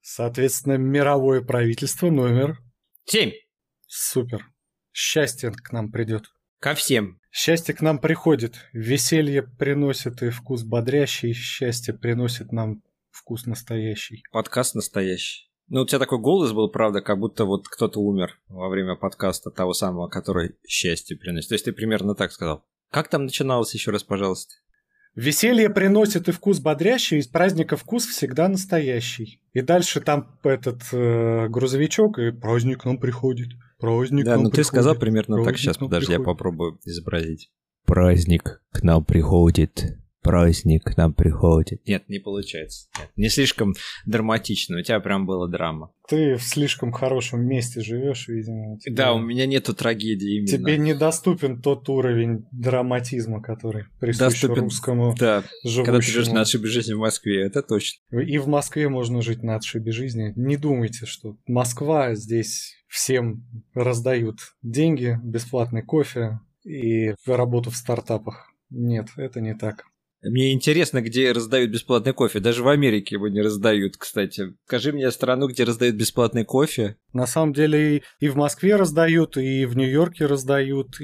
Соответственно, мировое правительство номер 7. Супер. Счастье к нам придет. Ко всем. Счастье к нам приходит. Веселье приносит и вкус бодрящий. Счастье приносит нам вкус настоящий. Подкаст настоящий. Ну, у тебя такой голос был, правда, как будто вот кто-то умер во время подкаста того самого, который счастье приносит. То есть ты примерно так сказал. Как там начиналось еще раз, пожалуйста? Веселье приносит и вкус бодрящий, из праздника вкус всегда настоящий. И дальше там этот грузовичок, и праздник к нам приходит. Праздник да, к нам ну приходит. Ты сказал примерно так. Сейчас, подожди, я попробую изобразить. Праздник к нам приходит. Праздник к нам приходит. Нет, не получается. Нет, не слишком драматично. У тебя прям была драма. Ты в слишком хорошем месте живешь, видимо. Да, у меня нету трагедии именно. Тебе недоступен тот уровень драматизма, который присущ русскому живущему. Когда ты живешь на отшибе жизни в Москве, это точно. И в Москве можно жить на отшибе жизни. Не думайте, что Москва здесь всем раздают деньги, бесплатный кофе и работу в стартапах. Нет, это не так. Мне интересно, где раздают бесплатный кофе. Даже в Америке его не раздают, кстати. Скажи мне страну, где раздают бесплатный кофе. На самом деле и в Москве раздают, и в Нью-Йорке раздают,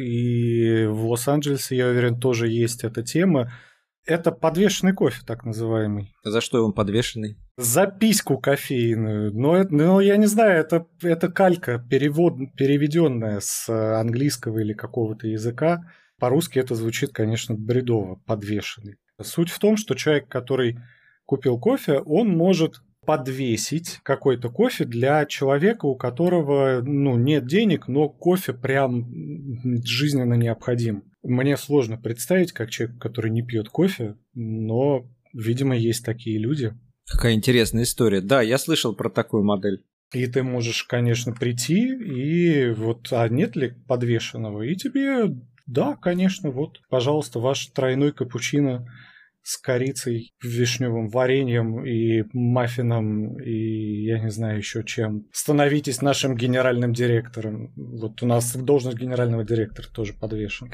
и в Лос-Анджелесе, я уверен, тоже есть эта тема. Это подвешенный кофе, так называемый. За что он подвешенный? За письку кофейную. Но я не знаю, это калька, переведенная с английского или какого-то языка. По-русски это звучит, конечно, бредово, подвешенный. Суть в том, что человек, который купил кофе, он может подвесить какой-то кофе для человека, у которого нет денег, но кофе прям жизненно необходим. Мне сложно представить, как человек, который не пьет кофе, но, видимо, есть такие люди. Какая интересная история. Да, я слышал про такую модель. И ты можешь, конечно, прийти, и а нет ли подвешенного, и тебе... Да, конечно, вот, пожалуйста, ваш тройной капучино с корицей, вишневым вареньем и маффином, и я не знаю еще чем. Становитесь нашим генеральным директором. Вот у нас должность генерального директора тоже подвешена.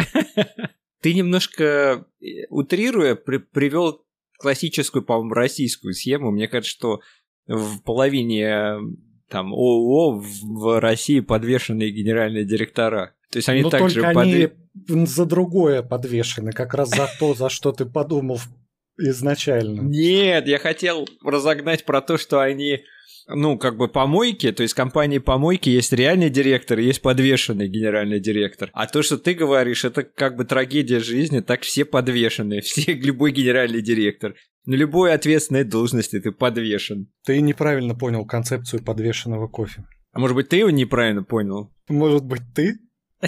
Ты немножко, утрируя, привел классическую, по-моему, российскую схему. Мне кажется, что в половине там ООО в России подвешенные генеральные директора. То есть они также они за другое подвешены, как раз за то, за что ты подумал изначально. Нет, я хотел разогнать про то, что они, помойки, то есть компании помойки есть реальный директор, есть подвешенный генеральный директор. А то, что ты говоришь, это как бы трагедия жизни, так все подвешены, любой генеральный директор. На любой ответственной должности ты подвешен. Ты неправильно понял концепцию подвешенного кофе. А может быть, ты его неправильно понял? Может быть, ты?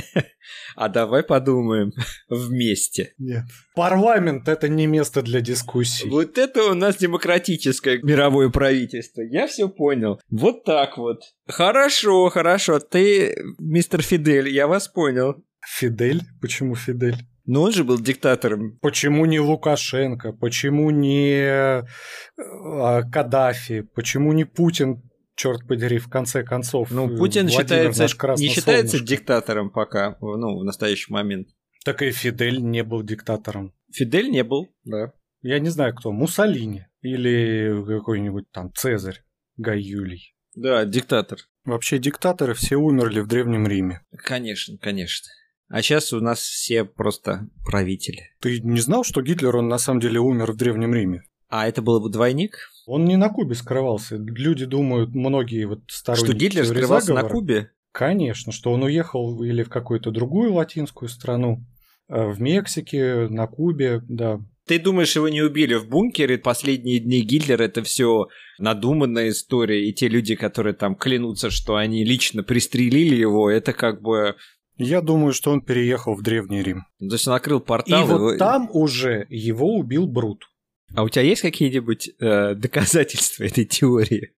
А давай подумаем вместе. Нет. Парламент – это не место для дискуссий. Вот это у нас демократическое мировое правительство. Я все понял. Вот так вот. Хорошо. Ты, мистер Фидель, я вас понял. Фидель? Почему Фидель? Но он же был диктатором. Почему не Лукашенко? Почему не Каддафи? Почему не Путин? Черт подери, в конце концов. Путин не считается диктатором пока, в настоящий момент. Так и Фидель не был диктатором. Фидель не был, да. Я не знаю, кто. Муссолини или какой-нибудь там Цезарь, Гай Юлий. Да, диктатор. Вообще диктаторы все умерли в Древнем Риме. Конечно. А сейчас у нас все просто правители. Ты не знал, что Гитлер, он на самом деле умер в Древнем Риме? А это был бы двойник? Он не на Кубе скрывался. Люди думают, многие сторонники что Гитлер скрывался заговора, на Кубе? Конечно, что он уехал или в какую-то другую латинскую страну, в Мексике, на Кубе, да. Ты думаешь, его не убили в бункере? Последние дни Гитлера — это все надуманная история, и те люди, которые там клянутся, что они лично пристрелили его, это как бы... Я думаю, что он переехал в Древний Рим. То есть он открыл портал. И вот там уже его убил Брут. А у тебя есть какие-нибудь доказательства этой теории?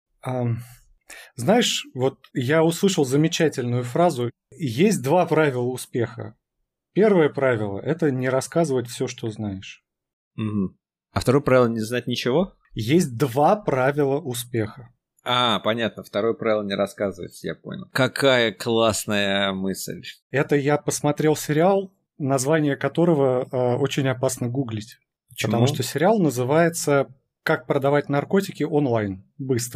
Знаешь, вот я услышал замечательную фразу. Есть два правила успеха. Первое правило – это не рассказывать все, что знаешь. Угу. А второе правило – не знать ничего? Есть два правила успеха. Понятно. Второе правило – не рассказывать, я понял. Какая классная мысль. Это я посмотрел сериал, название которого очень опасно гуглить. Почему? Потому что сериал называется «Как продавать наркотики онлайн. Быстро».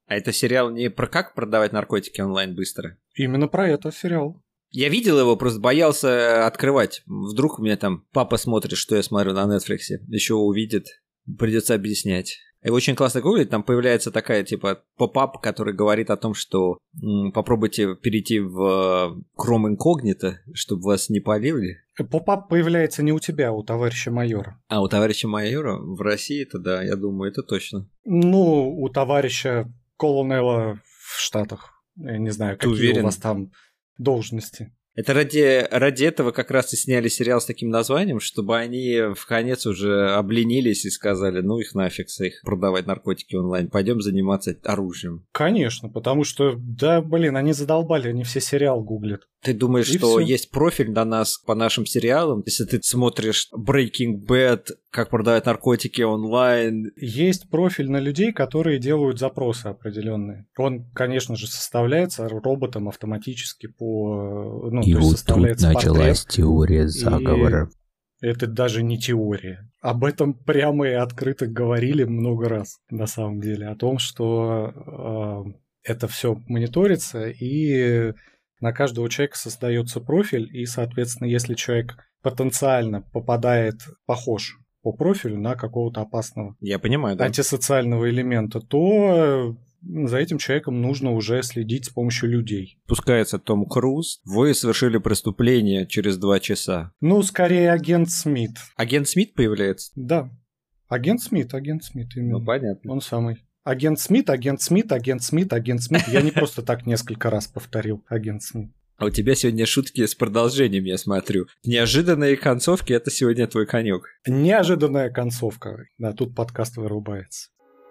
А это сериал не про как продавать наркотики онлайн быстро? Именно про это сериал. Я видел его, просто боялся открывать. Вдруг у меня там папа смотрит, что я смотрю на Netflix, еще увидит, придется объяснять. И очень классно гуглить, там появляется такая типа поп-ап, который говорит о том, что попробуйте перейти в Chrome Incognito, чтобы вас не полили. Поп-ап появляется не у тебя, а у товарища майора. А у товарища майора в России-то, да, я думаю, это точно. Ну, у товарища колонела в Штатах. Я не знаю, Ты какие уверен? у вас там должности. Это ради этого как раз и сняли сериал с таким названием, чтобы они в конец уже обленились и сказали, ну их нафиг с их продавать наркотики онлайн, пойдем заниматься оружием. Конечно, потому что, да, блин, они задолбали, они все сериал гуглят. Ты думаешь, И что всё. есть профиль на нас по нашим сериалам? Если ты смотришь Breaking Bad, как продавать наркотики онлайн. Есть профиль на людей, которые делают запросы определенные. Он, конечно же, составляется роботом автоматически по... Ну, И то есть вот тут составляется началась портрет. теория заговора. Это даже не теория. Об этом прямо и открыто говорили много раз, на самом деле. О том, что это все мониторится, и на каждого человека создается профиль, и, соответственно, если человек потенциально попадает, похож по профилю на какого-то опасного Я понимаю, да. антисоциального элемента, то за этим человеком нужно уже следить с помощью людей. Пускается Том Круз. Вы совершили преступление через 2 часа. Ну, скорее, агент Смит. Агент Смит появляется? Да. Агент Смит именно. Ну, понятно. Он самый. Агент Смит, агент Смит, агент Смит, агент Смит. Я не просто так несколько раз повторил агент Смит. А у тебя сегодня шутки с продолжением, я смотрю. Неожиданные концовки — это сегодня твой конек. Неожиданная концовка. Да, тут подкаст вырубается.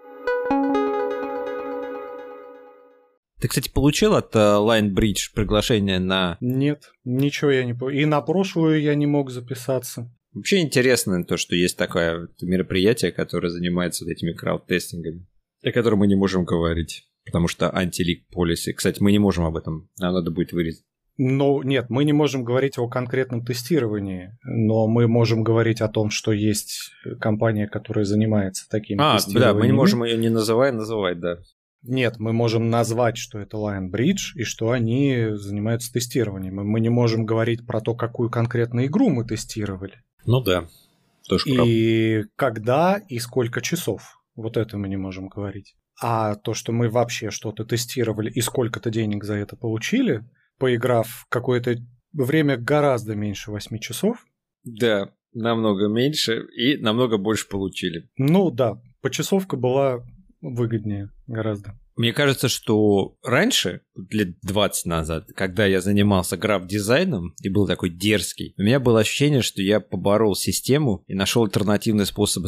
Ты, кстати, получил от Lionbridge приглашение на... Нет, ничего я не понял. И на прошлую я не мог записаться. Вообще интересно то, что есть такое мероприятие, которое занимается вот этими крауд-тестингами, о котором мы не можем говорить, потому что анти-лик полиси. Кстати, мы не можем об этом, нам надо будет вырезать. Ну, нет, мы не можем говорить о конкретном тестировании, но мы можем говорить о том, что есть компания, которая занимается такими тестированиями. Да, мы не можем ее не называть, да. Нет, мы можем назвать, что это Lionbridge, и что они занимаются тестированием. Мы не можем говорить про то, какую конкретную игру мы тестировали. Ну да, тоже правда. И когда, и сколько часов. Вот это мы не можем говорить. А то, что мы вообще что-то тестировали и сколько-то денег за это получили, поиграв какое-то время гораздо меньше 8 часов. Да, намного меньше и намного больше получили. Ну да, почасовка была выгоднее гораздо. Мне кажется, что раньше, лет 20 назад, когда я занимался граф-дизайном и был такой дерзкий, у меня было ощущение, что я поборол систему и нашел альтернативный способ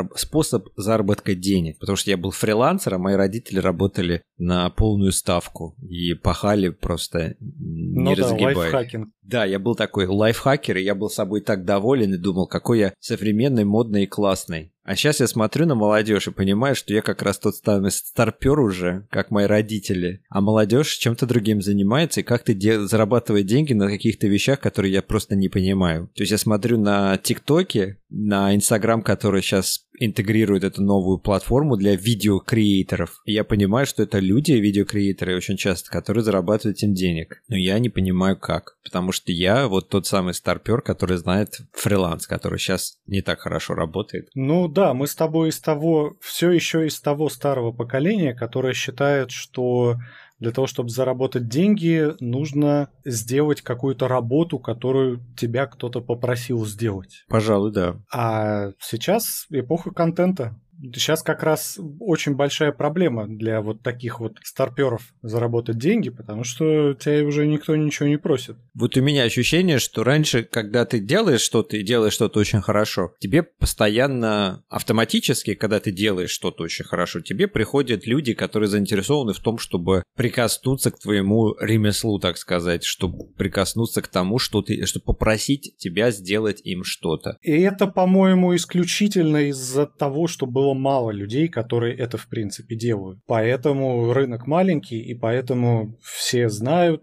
заработка денег. Потому что я был фрилансером, мои родители работали на полную ставку и пахали просто не разгибая. Лайфхакинг. Да, я был такой лайфхакер, и я был собой так доволен и думал, какой я современный, модный и классный. А сейчас я смотрю на молодежь и понимаю, что я как раз тот самый старпер уже, как мои родители. А молодежь чем-то другим занимается и как-то зарабатывает деньги на каких-то вещах, которые я просто не понимаю. То есть я смотрю на ТикТоке, на Инстаграм, который сейчас интегрирует эту новую платформу для видеокреаторов. И я понимаю, что это люди, видеокреаторы очень часто, которые зарабатывают этим денег. Но я не понимаю как. Потому что я вот тот самый старпер, который знает фриланс, который сейчас не так хорошо работает. Ну да, мы с тобой все еще из того старого поколения, которое считает, что для того, чтобы заработать деньги, нужно сделать какую-то работу, которую тебя кто-то попросил сделать. Пожалуй, да. А сейчас эпоха контента. Сейчас как раз очень большая проблема для вот таких вот старперов заработать деньги, потому что тебя уже никто ничего не просит. Вот у меня ощущение, что раньше, когда ты делаешь что-то и делаешь что-то очень хорошо, тебе постоянно автоматически, когда ты делаешь что-то очень хорошо, тебе приходят люди, которые заинтересованы в том, чтобы прикоснуться к твоему ремеслу, так сказать, чтобы прикоснуться к тому, чтобы попросить тебя сделать им что-то. И это, по-моему, исключительно из-за того, что было мало людей, которые это в принципе делают. Поэтому рынок маленький, и поэтому все знают,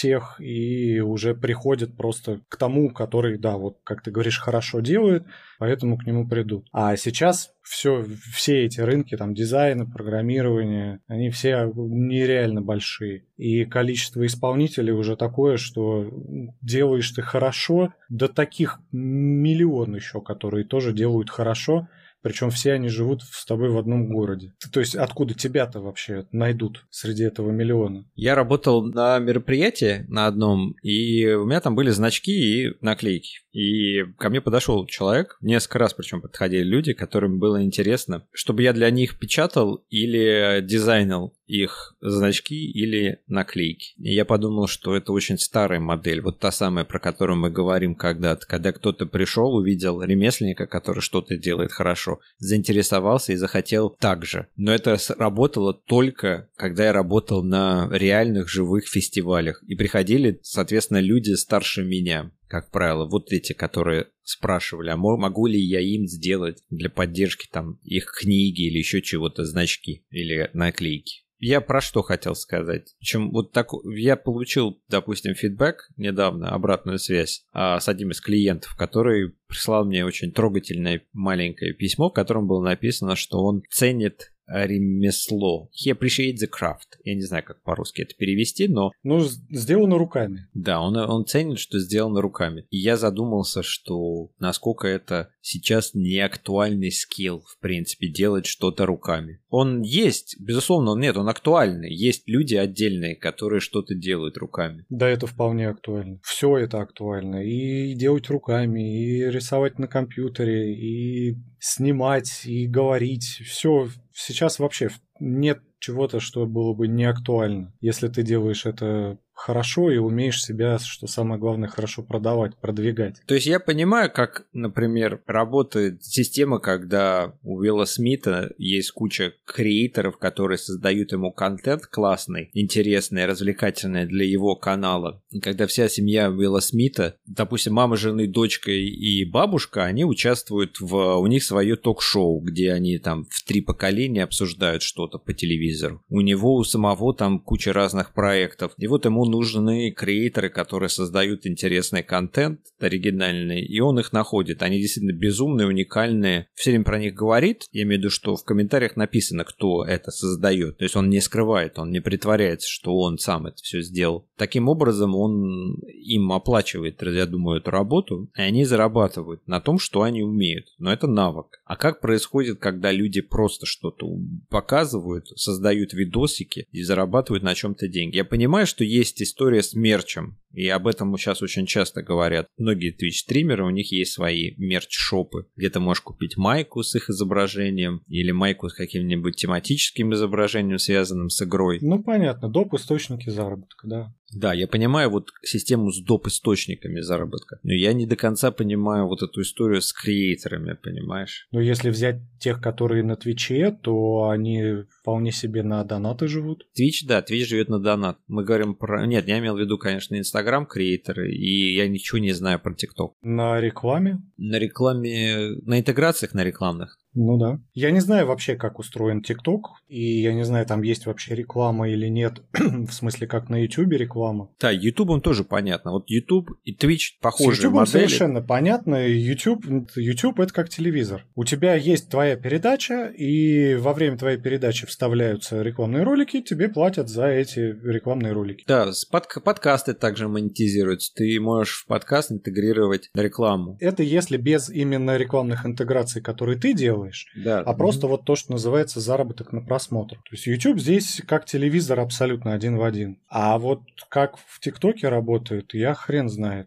всех и уже приходят просто к тому, который, да, вот как ты говоришь, хорошо делает, поэтому к нему придут. А сейчас все эти рынки, там, дизайна, программирования, они все нереально большие. И количество исполнителей уже такое, что делаешь ты хорошо, да таких миллион еще, которые тоже делают хорошо, причем все они живут с тобой в одном городе. То есть откуда тебя-то вообще найдут среди этого миллиона? Я работал на мероприятии на одном, и у меня там были значки и наклейки. И ко мне подошел человек, несколько раз причем подходили люди, которым было интересно, чтобы я для них печатал или дизайнил их значки или наклейки. И я подумал, что это очень старая модель, вот та самая, про которую мы говорим когда-то, когда кто-то пришел, увидел ремесленника, который что-то делает хорошо, заинтересовался и захотел так же. Но это работало только, когда я работал на реальных живых фестивалях. И приходили, соответственно, люди старше меня. Как правило, вот эти, которые спрашивали, а могу ли я им сделать для поддержки там их книги или еще чего-то, значки или наклейки. Я про что хотел сказать? Причем вот так я получил, допустим, фидбэк недавно, обратную связь с одним из клиентов, который прислал мне очень трогательное маленькое письмо, в котором было написано, что он ценит ремесло. He appreciates the craft. Я не знаю, как по-русски это перевести, но... Ну, сделано руками. Да, он ценит, что сделано руками. И я задумался, что насколько это сейчас не актуальный скилл, в принципе, делать что-то руками. Он есть, безусловно, он актуальный. Есть люди отдельные, которые что-то делают руками. Да, это вполне актуально. Все это актуально. И делать руками, и рисовать на компьютере, и снимать, и говорить. Все. Сейчас вообще нет чего-то, что было бы не актуально, если ты делаешь это хорошо и умеешь себя, что самое главное, хорошо продавать, продвигать. То есть я понимаю, как, например, работает система, когда у Уилла Смита есть куча креаторов, которые создают ему контент классный, интересный, развлекательный для его канала. И когда вся семья Уилла Смита, допустим, мама, жена, дочка и бабушка, они участвуют у них свое ток-шоу, где они там в 3 поколения обсуждают что-то по телевизору. У него у самого там куча разных проектов. И вот ему нужны креаторы, которые создают интересный контент, оригинальный, и он их находит. Они действительно безумные, уникальные. Все время про них говорит, я имею в виду, что в комментариях написано, кто это создает. То есть он не скрывает, он не притворяется, что он сам это все сделал. Таким образом, он им оплачивает, я думаю, эту работу, и они зарабатывают на том, что они умеют. Но это навык. А как происходит, когда люди просто что-то показывают, создают видосики и зарабатывают на чем-то деньги? Я понимаю, что есть история с мерчем, и об этом сейчас очень часто говорят. Многие Twitch-стримеры, у них есть свои мерч-шопы, где ты можешь купить майку с их изображением или майку с каким-нибудь тематическим изображением, связанным с игрой. Ну, понятно, доп. Источники заработка, да. Да, я понимаю вот систему с доп. Источниками заработка, но я не до конца понимаю вот эту историю с креаторами, понимаешь? Но если взять тех, которые на Твиче, то они вполне себе на донаты живут. Twitch, да, Twitch живет на донат. Мы говорим про... Нет, я имел в виду, конечно, Instagram креаторы, и я ничего не знаю про TikTok. На рекламе? На рекламе... На интеграциях на рекламных. Ну да. Я не знаю вообще, как устроен TikTok, и я не знаю, там есть вообще реклама или нет, в смысле, как на YouTube реклама. Да, YouTube тоже понятно. Вот YouTube и Twitch похожие с YouTube модели. Совершенно понятно. YouTube это как телевизор. У тебя есть твоя передача, и во время твоей передачи вставляются рекламные ролики, тебе платят за эти рекламные ролики. Да, подкасты также монетизируются. Ты можешь в подкаст интегрировать рекламу. Это если без именно рекламных интеграций, которые ты делаешь, да. А просто вот то, что называется заработок на просмотр. То есть YouTube здесь как телевизор абсолютно один в один. А вот как в ТикТоке работает, я хрен знает.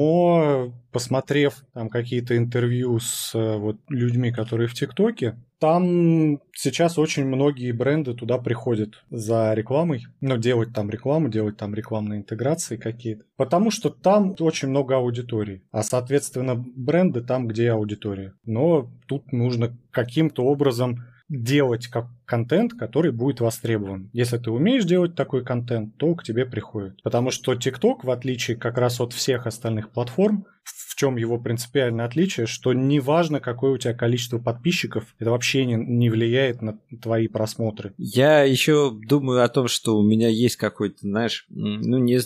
Но посмотрев там какие-то интервью с вот людьми, которые в ТикТоке, там сейчас очень многие бренды туда приходят за рекламой, делать там рекламу, делать там рекламные интеграции какие-то. Потому что там очень много аудитории, а, соответственно, бренды там, где аудитория. Но тут нужно каким-то образом делать контент, который будет востребован. Если ты умеешь делать такой контент, то к тебе приходит. Потому что TikTok, в отличие как раз от всех остальных платформ, в чем его принципиальное отличие, что неважно, какое у тебя количество подписчиков, это вообще не влияет на твои просмотры. Я еще думаю о том, что у меня есть какой-то, знаешь, ну не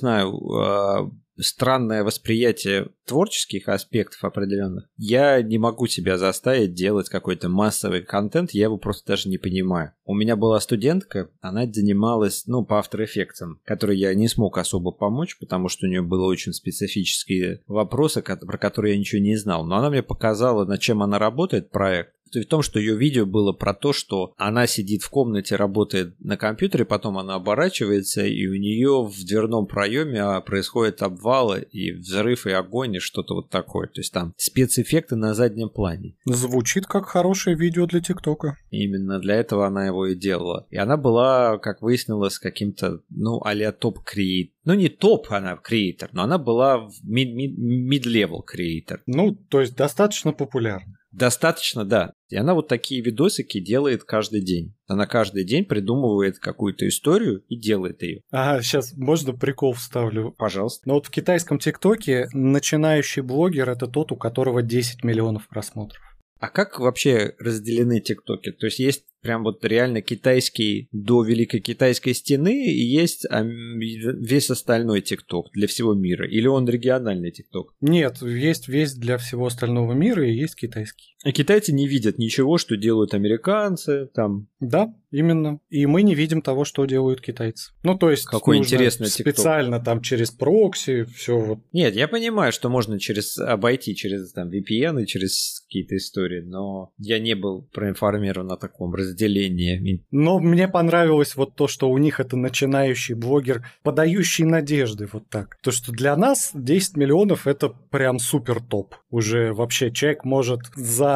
знаю, странное восприятие творческих аспектов определенных. Я не могу себя заставить делать какой-то массовый контент, я его просто даже не понимаю. У меня была студентка, она занималась, по After Effects, которой я не смог особо помочь, потому что у нее были очень специфические вопросы, про которые я ничего не знал. Но она мне показала, над чем она работает, проект. В том, что ее видео было про то, что она сидит в комнате, работает на компьютере, потом она оборачивается, и у нее в дверном проеме происходят обвалы, и взрыв, и огонь, и что-то вот такое. То есть там спецэффекты на заднем плане. Звучит как хорошее видео для ТикТока. Именно для этого она его и делала. И она была, как выяснилось, каким-то, а-ля топ-креатор. Не топ она креатор, но она была mid-level креатор. То есть достаточно популярна. Достаточно, да. И она вот такие видосики делает каждый день. Она каждый день придумывает какую-то историю и делает ее. Сейчас можно прикол вставлю? Пожалуйста. В китайском ТикТоке начинающий блогер – это тот, у которого 10 миллионов просмотров. А как вообще разделены ТикТоки? То есть есть прям вот реально китайский до Великой Китайской стены и есть весь остальной ТикТок для всего мира? Или он региональный ТикТок? Нет, есть весь для всего остального мира и есть китайский. А китайцы не видят ничего, что делают американцы там. Да, именно. И мы не видим того, что делают китайцы. То есть какой интересный TikTok. Специально там через прокси, все вот. Нет, я понимаю, что можно обойти через там VPN и через какие-то истории, но я не был проинформирован о таком разделении. Но мне понравилось вот то, что у них это начинающий блогер, подающий надежды, вот так. То, что для нас 10 миллионов это прям супер топ. Уже вообще человек может за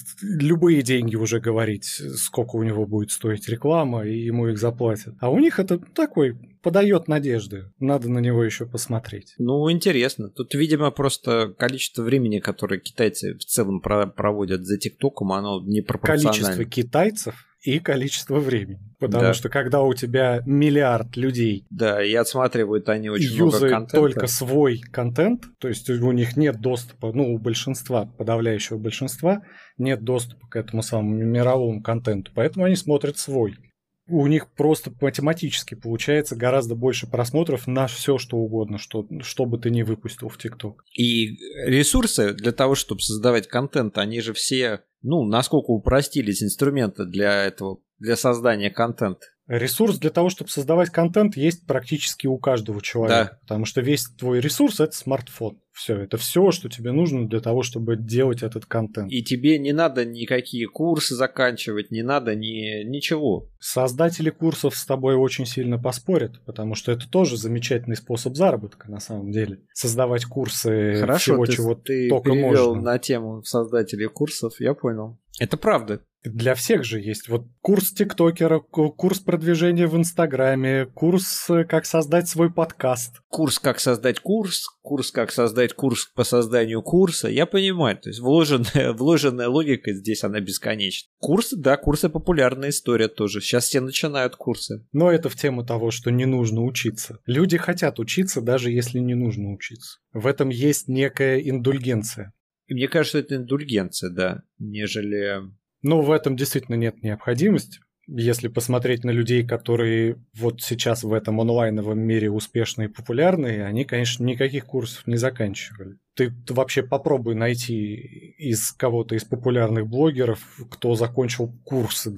любые деньги уже говорить, сколько у него будет стоить реклама, и ему их заплатят. А у них это такой подает надежды. Надо на него еще посмотреть. Интересно. Тут, видимо, просто количество времени, которое китайцы в целом проводят за ТикТоком, оно непропорционально. Количество китайцев и количество времени. Потому что когда у тебя миллиард людей... Да, и отсматривают они очень много контента. Юзают только свой контент, то есть у них нет доступа, у большинства, подавляющего большинства, нет доступа к этому самому мировому контенту, поэтому они смотрят свой. У них просто математически получается гораздо больше просмотров на все что угодно, что бы ты ни выпустил в ТикТок. И ресурсы для того, чтобы создавать контент, они же все, насколько упростились инструменты для этого, для создания контента. Ресурс для того, чтобы создавать контент, есть практически у каждого человека. Да. Потому что весь твой ресурс – это смартфон. Это все, что тебе нужно для того, чтобы делать этот контент. И тебе не надо никакие курсы заканчивать, не надо ничего. Создатели курсов с тобой очень сильно поспорят, потому что это тоже замечательный способ заработка на самом деле. Создавать курсы всего, чего только можно. Хорошо, ты на тему создателей курсов, я понял. Это правда. Для всех же есть курс тиктокера, курс продвижения в Инстаграме, курс «Как создать свой подкаст». Курс «Как создать курс», «Как создать курс по созданию курса». Я понимаю, то есть вложенная логика здесь, она бесконечна. Курсы популярная история тоже. Сейчас все начинают курсы. Но это в тему того, что не нужно учиться. Люди хотят учиться, даже если не нужно учиться. В этом есть некая индульгенция. И мне кажется, это индульгенция, да, нежели... В этом действительно нет необходимости. Если посмотреть на людей, которые вот сейчас в этом онлайновом мире успешные и популярные, они, конечно, никаких курсов не заканчивали. Ты вообще попробуй найти из кого-то из популярных блогеров, кто закончил курсы,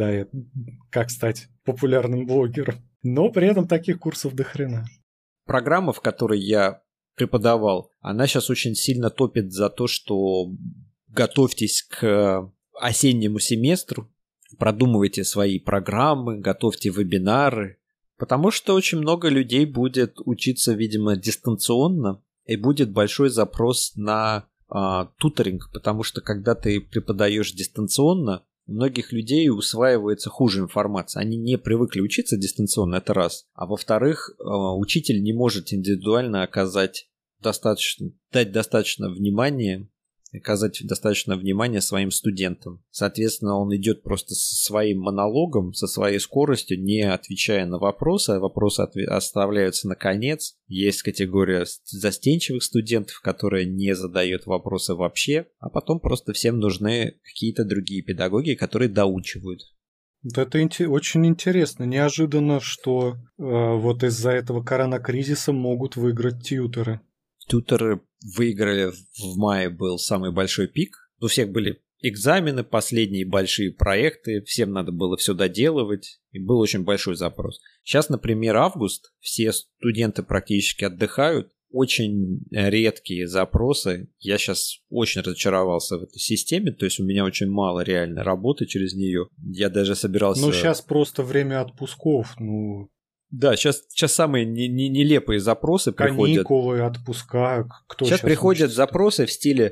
как стать популярным блогером. Но при этом таких курсов до хрена. Программа, в которой я преподавал, она сейчас очень сильно топит за то, что готовьтесь к осеннему семестру, продумывайте свои программы, готовьте вебинары, потому что очень много людей будет учиться, видимо, дистанционно, и будет большой запрос на туторинг, потому что когда ты преподаешь дистанционно, у многих людей усваивается хуже информация. Они не привыкли учиться дистанционно, это раз. А во-вторых, учитель не может индивидуально дать достаточно внимания оказать достаточно внимания своим студентам. Соответственно, он идет просто со своим монологом, со своей скоростью, не отвечая на вопросы, а вопросы оставляются на конец. Есть категория застенчивых студентов, которые не задают вопросы вообще, а потом просто всем нужны какие-то другие педагоги, которые доучивают. Это очень интересно. Неожиданно, что вот из-за этого коронакризиса могут выиграть тьюторы. Тьюторы выиграли, в мае был самый большой пик. У всех были экзамены, последние большие проекты, всем надо было все доделывать, и был очень большой запрос. Сейчас, например, август, все студенты практически отдыхают, очень редкие запросы. Я сейчас очень разочаровался в этой системе, то есть у меня очень мало реально работы через нее. Я даже собирался... Ну, сейчас просто время отпусков, Да, сейчас самые нелепые запросы приходят. Каникулы, отпуска, кто сейчас приходят учится? запросы в стиле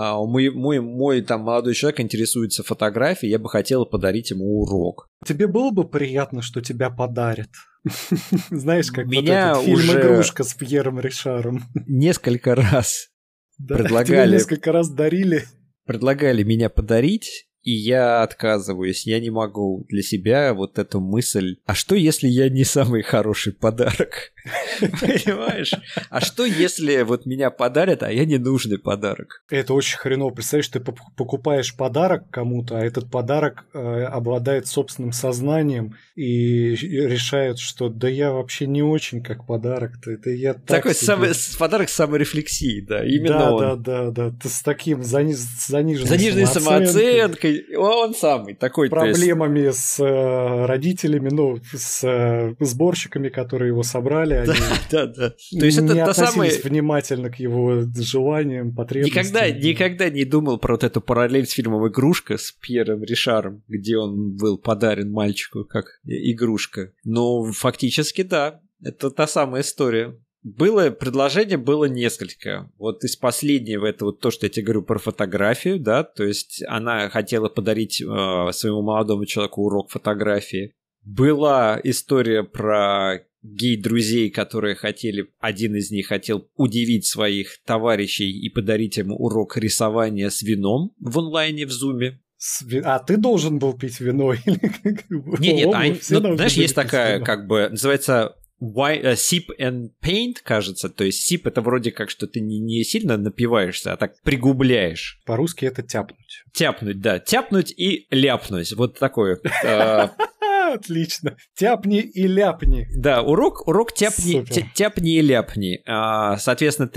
мой там молодой человек интересуется фотографией, я бы хотел подарить ему урок. Тебе было бы приятно, что тебя подарят? Знаешь, как Меня вот этот фильм уже «Игрушка» с Пьером Ришаром. Несколько раз Тебе несколько раз дарили. Предлагали меня подарить, и я отказываюсь. Я не могу для себя вот эту мысль. А что, если я не самый хороший подарок? Понимаешь? А что, если вот меня подарят, а я не нужный подарок? Это очень хреново. Представляешь, ты покупаешь подарок кому-то, а этот подарок обладает собственным сознанием и решает, что да я вообще не очень как подарок-то. Это я так такой себе... подарок саморефлексии, да. Именно он. Да. Ты с таким заниженной самооценкой. Он самый такой. Проблемами с родителями, с сборщиками, которые его собрали. Они да. То есть не это относились внимательно к его желаниям, потребностям. Никогда не думал про вот эту параллель с фильмом «Игрушка» с Пьером Ришаром, где он был подарен мальчику как игрушка. Но фактически да, это та самая история. Предложение было несколько. Вот из последнего это вот то, что я тебе говорю про фотографию, да, то есть она хотела подарить своему молодому человеку урок фотографии. Была история про гей-друзей, которые один из них хотел удивить своих товарищей и подарить ему урок рисования с вином в онлайне в Зуме. А ты должен был пить вино? Нет, знаешь, есть такая, называется sip and paint, кажется. То есть sip — это вроде как, что ты не сильно напиваешься, а так пригубляешь. По-русски это тяпнуть. Тяпнуть, да. Тяпнуть и ляпнуть. Вот такое. Отлично. Тяпни и ляпни. Да, урок тяпни и ляпни. Соответственно,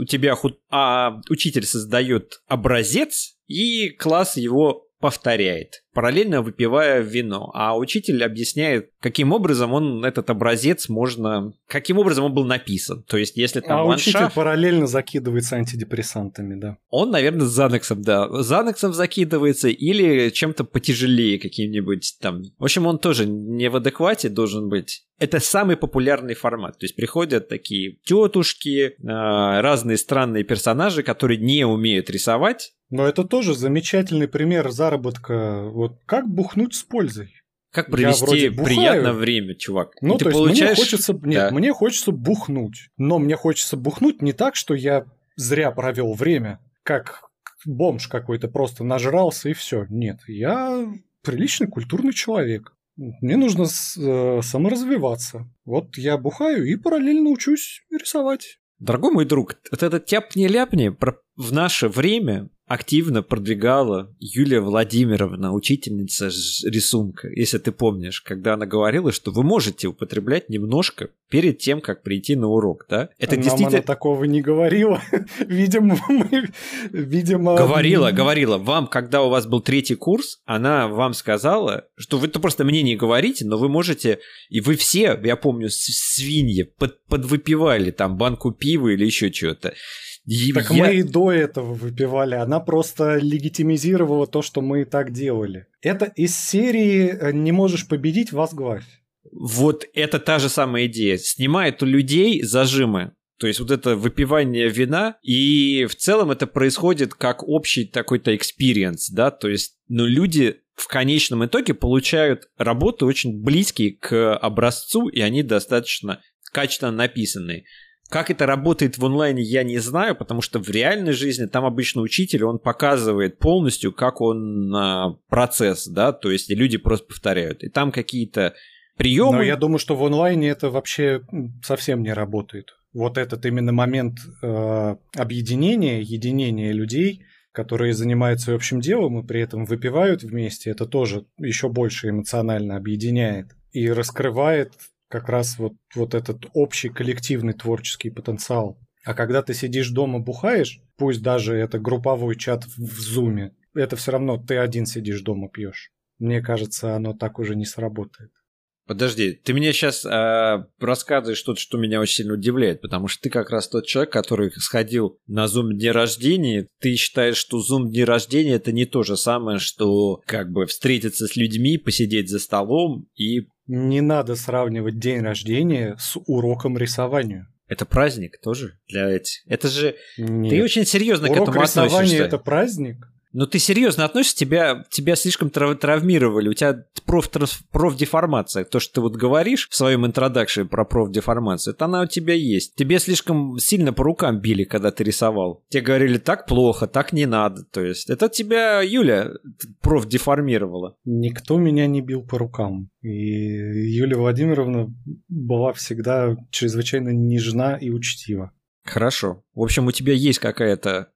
учитель создает образец, и класс его повторяет, параллельно выпивая вино. А учитель объясняет, каким образом он этот образец каким образом он был написан. То есть, если там учитель параллельно закидывается антидепрессантами, да. Он, наверное, Занексом закидывается или чем-то потяжелее каким-нибудь там. В общем, он тоже не в адеквате должен быть. Это самый популярный формат. То есть приходят такие тетушки, разные странные персонажи, которые не умеют рисовать. Но это тоже замечательный пример заработка. Вот как бухнуть с пользой? Как провести приятное время, чувак. Ну, то есть мне хочется бухнуть. Но мне хочется бухнуть не так, что я зря провел время, как бомж какой-то просто нажрался и все. Нет, я приличный культурный человек. Мне нужно саморазвиваться. Вот я бухаю и параллельно учусь рисовать. Дорогой мой друг, вот это тяпни-ляпни в наше время активно продвигала Юлия Владимировна, учительница рисунка, если ты помнишь, когда она говорила, что вы можете употреблять немножко перед тем, как прийти на урок, да? Это она такого не говорила. Видимо. Говорила. Вам, когда у вас был 3-й курс, она вам сказала, что вы-то просто мне не говорите, но вы можете, и вы все, я помню, свиньи, подвыпивали там банку пива или еще чего-то. Мы и до этого выпивали. Она просто легитимизировала то, что мы и так делали. Это из серии «Не можешь победить, возглавь». Вот это та же самая идея. Снимает у людей зажимы. То есть вот это выпивание вина, и в целом это происходит как общий такой-то experience, да, то есть, люди в конечном итоге получают работы очень близкие к образцу, и они достаточно качественно написаны. Как это работает в онлайне, я не знаю, потому что в реальной жизни там обычно учитель, он показывает полностью, как он процесс, да, то есть и люди просто повторяют. И там какие-то приемы. Но я думаю, что в онлайне это вообще совсем не работает. Вот этот именно момент объединения, единения людей, которые занимаются общим делом и при этом выпивают вместе, это тоже еще больше эмоционально объединяет и раскрывает как раз вот этот общий коллективный творческий потенциал. А когда ты сидишь дома, бухаешь, пусть даже это групповой чат в Зуме, это все равно ты один сидишь дома, пьешь. Мне кажется, оно так уже не сработает. Подожди, ты мне сейчас рассказываешь что-то, что меня очень сильно удивляет, потому что ты как раз тот человек, который сходил на Zoom дни рождения. Ты считаешь, что Zoom дни рождения это не то же самое, что как бы встретиться с людьми, посидеть за столом и... Не надо сравнивать день рождения с уроком рисования. Это праздник тоже для этих. Это же... Нет. Ты очень серьезно Урок к этому относишься. Урок рисования – это праздник? Но ты серьезно относишься, тебя слишком травмировали, у тебя профдеформация. То, что ты вот говоришь в своем интродакшене про профдеформацию, это она у тебя есть. Тебе слишком сильно по рукам били, когда ты рисовал. Тебе говорили, так плохо, так не надо. То есть это тебя Юля профдеформировала. Никто меня не бил по рукам. И Юлия Владимировна была всегда чрезвычайно нежна и учтива. Хорошо. В общем, у тебя есть какое-то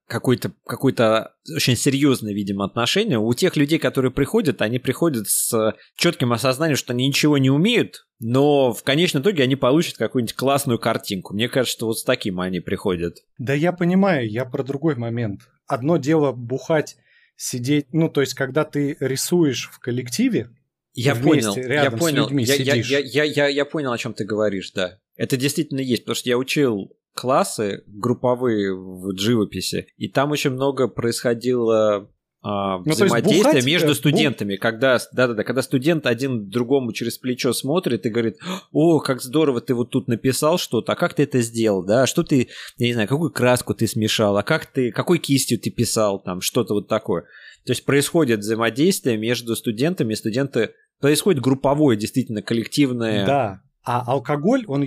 очень серьезное, видимо, отношение. У тех людей, которые приходят, они приходят с четким осознанием, что они ничего не умеют, но в конечном итоге они получат какую-нибудь классную картинку. Мне кажется, что вот с таким они приходят. Да я понимаю, я про другой момент. Одно дело бухать, сидеть, то есть когда ты рисуешь в коллективе, я вместе, понял, рядом с людьми сидишь. Я понял, о чем ты говоришь, да. Это действительно есть, потому что я учил классы групповые в живописи, и там очень много происходило взаимодействия между студентами, когда студент один другому через плечо смотрит и говорит: о, как здорово ты вот тут написал что-то, а как ты это сделал, да, что ты, я не знаю, какую краску ты смешал, а какой кистью ты писал, там, что-то вот такое. То есть происходит взаимодействие между студентами, происходит групповое, действительно, коллективное. Да, а алкоголь, он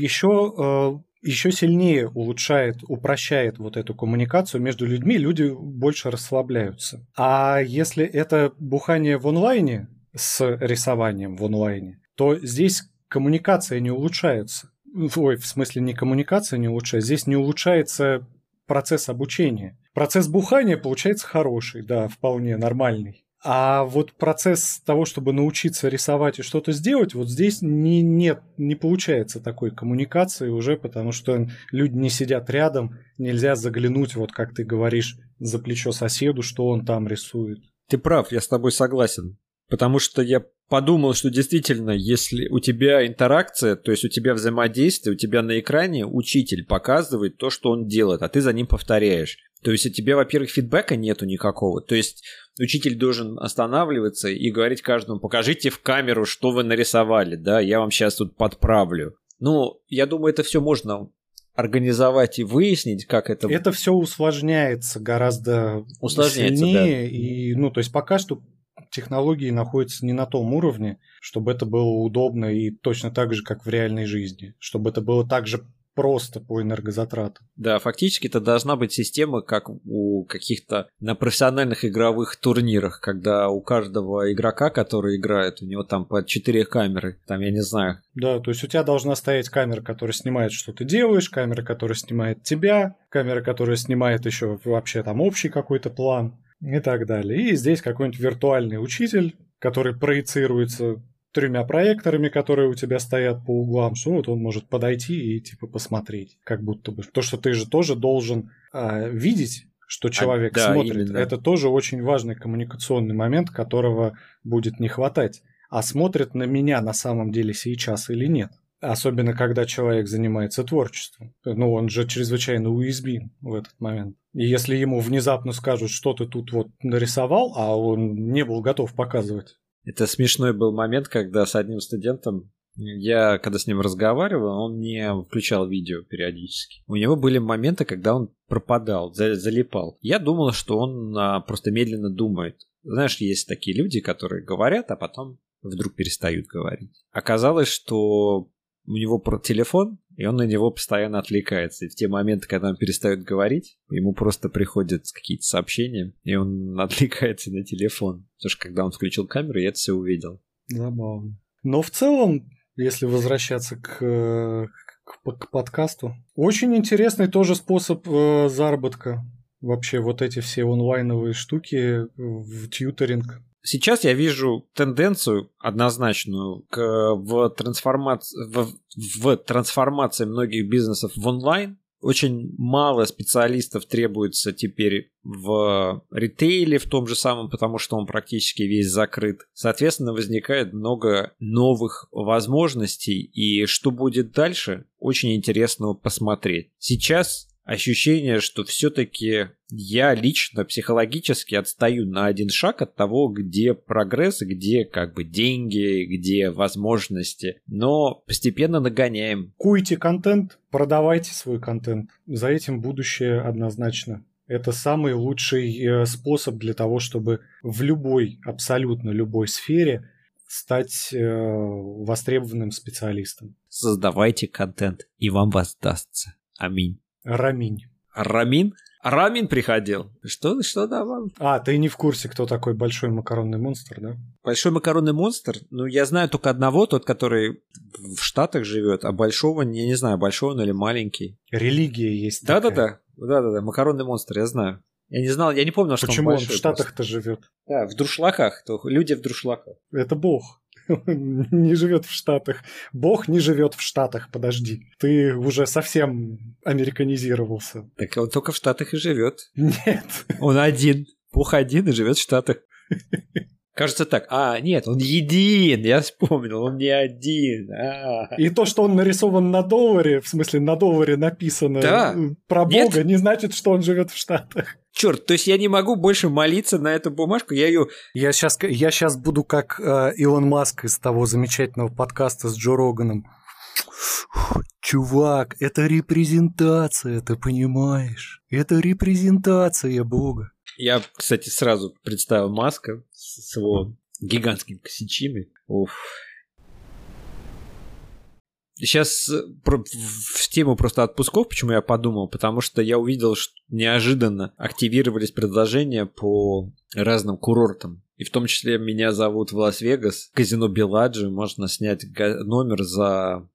еще сильнее упрощает вот эту коммуникацию между людьми, люди больше расслабляются. А если это бухание в онлайне с рисованием в онлайне, то здесь коммуникация не улучшается. Ой, в смысле не коммуникация не улучшается, здесь не улучшается процесс обучения. Процесс бухания получается хороший, да, вполне нормальный. А вот процесс того, чтобы научиться рисовать и что-то сделать, вот здесь не получается такой коммуникации уже, потому что люди не сидят рядом, нельзя заглянуть, вот как ты говоришь, за плечо соседу, что он там рисует. Ты прав, я с тобой согласен. Потому что я подумал, что действительно, если у тебя интеракция, то есть у тебя взаимодействие, у тебя на экране учитель показывает то, что он делает, а ты за ним повторяешь. То есть у тебя, во-первых, фидбэка нету никакого. То есть учитель должен останавливаться и говорить каждому: покажите в камеру, что вы нарисовали, да, я вам сейчас тут подправлю. Ну, я думаю, это все можно организовать и выяснить, как это... Это все усложняется гораздо сильнее. Да. И, то есть пока что технологии находятся не на том уровне, чтобы это было удобно и точно так же, как в реальной жизни, чтобы это было так же просто по энергозатратам. Да, фактически это должна быть система, как у каких-то на профессиональных игровых турнирах, когда у каждого игрока, который играет, у него там по 4 камеры, там, я не знаю. Да, то есть у тебя должна стоять камера, которая снимает, что ты делаешь, камера, которая снимает тебя, камера, которая снимает еще вообще там общий какой-то план и так далее. И здесь какой-нибудь виртуальный учитель, который проецируется 3 проекторами, которые у тебя стоят по углам, что вот он может подойти и типа посмотреть, как будто бы. То, что ты же тоже должен видеть, что человек смотрит, именно. Это тоже очень важный коммуникационный момент, которого будет не хватать. А смотрит на меня на самом деле сейчас или нет. Особенно, когда человек занимается творчеством. Он же чрезвычайно уязвим в этот момент. И если ему внезапно скажут, что ты тут вот нарисовал, а он не был готов показывать. Это смешной был момент, когда с одним студентом, я когда с ним разговаривал, он не включал видео периодически. У него были моменты, когда он пропадал, залипал. Я думал, что он просто медленно думает. Знаешь, есть такие люди, которые говорят, а потом вдруг перестают говорить. Оказалось, что у него телефон, и он на него постоянно отвлекается. И в те моменты, когда он перестает говорить, ему просто приходят какие-то сообщения, и он отвлекается на телефон. Потому что когда он включил камеру, я это все увидел. Забавно. Но в целом, если возвращаться к подкасту, очень интересный тоже способ заработка. Вообще вот эти все онлайновые штуки в тьюторинг. Сейчас я вижу тенденцию однозначную в трансформации многих бизнесов в онлайн. Очень мало специалистов требуется теперь в ритейле в том же самом, потому что он практически весь закрыт. Соответственно, возникает много новых возможностей, и что будет дальше, очень интересно посмотреть. Сейчас ощущение, что все-таки я лично психологически отстаю на один шаг от того, где прогресс, где как бы деньги, где возможности, но постепенно нагоняем. Куйте контент, продавайте свой контент. За этим будущее однозначно. Это самый лучший способ для того, чтобы в любой, абсолютно любой сфере стать востребованным специалистом. Создавайте контент, и вам воздастся. Аминь. Раминь. Рамин? Рамин приходил. Что давал? Ты не в курсе, кто такой большой макаронный монстр, да? Большой макаронный монстр? Ну, я знаю только одного, тот, который в Штатах живет, а большого, я не знаю, большой он или маленький. Религия есть такая. Да, макаронный монстр, я знаю. Я не знал, я не помнил, что почему он большой. Почему он в Штатах-то живет? Да, в дуршлагах, люди в дуршлагах. Это Бог. Не живет в Штатах. Бог не живет в Штатах, подожди. Ты уже совсем американизировался. Так он только в Штатах и живет. Нет. Он один. Бог один и живет в Штатах. Кажется так. Нет, он един. Я вспомнил, он не один. И то, что он нарисован на долларе, в смысле на долларе написано про Бога, не значит, что он живет в Штатах. Черт, то есть я не могу больше молиться на эту бумажку, Я сейчас буду как Илон Маск из того замечательного подкаста с Джо Роганом. Чувак, это репрезентация, ты понимаешь? Это репрезентация Бога. Я, кстати, сразу представил Маска с его гигантскими косичами. Сейчас в тему просто отпусков, почему я подумал, потому что я увидел, что неожиданно активировались предложения по разным курортам. И в том числе меня зовут в Лас-Вегас. Казино Беладжи, можно снять номер за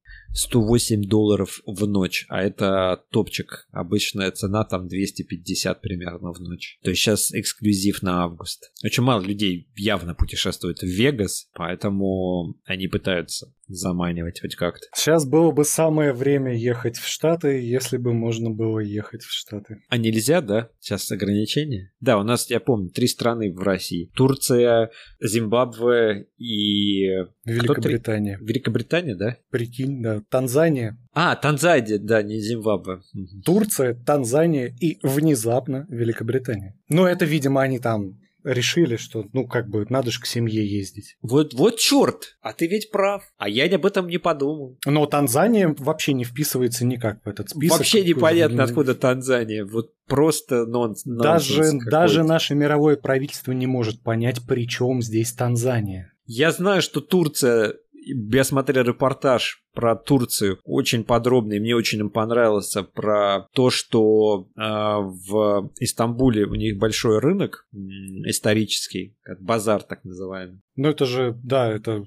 $108 в ночь, а это топчик. Обычная цена там 250 примерно в ночь. То есть сейчас эксклюзив на август. Очень мало людей явно путешествует в Вегас, поэтому они пытаются заманивать хоть как-то. Сейчас было бы самое время ехать в Штаты, если бы можно было ехать в Штаты. А нельзя, да? Сейчас ограничения? Да, у нас, я помню, 3 страны в России. Турция, Зимбабве и... Великобритания. Великобритания, да? Прикинь, да. Танзания. Танзания, да, не Зимбабве. Турция, Танзания и внезапно Великобритания. Но это, видимо, они там решили, что, надо же к семье ездить. Вот черт! А ты ведь прав. А я об этом не подумал. Но Танзания вообще не вписывается никак в этот список. Вообще непонятно, откуда Танзания. Вот просто нонсенс. Даже наше мировое правительство не может понять, при чем здесь Танзания. Я знаю, что Турция... Я смотрел репортаж про Турцию, очень подробный, мне очень им понравился, про то, что в Истамбуле у них большой рынок исторический, как базар так называемый. Ну это же, да, это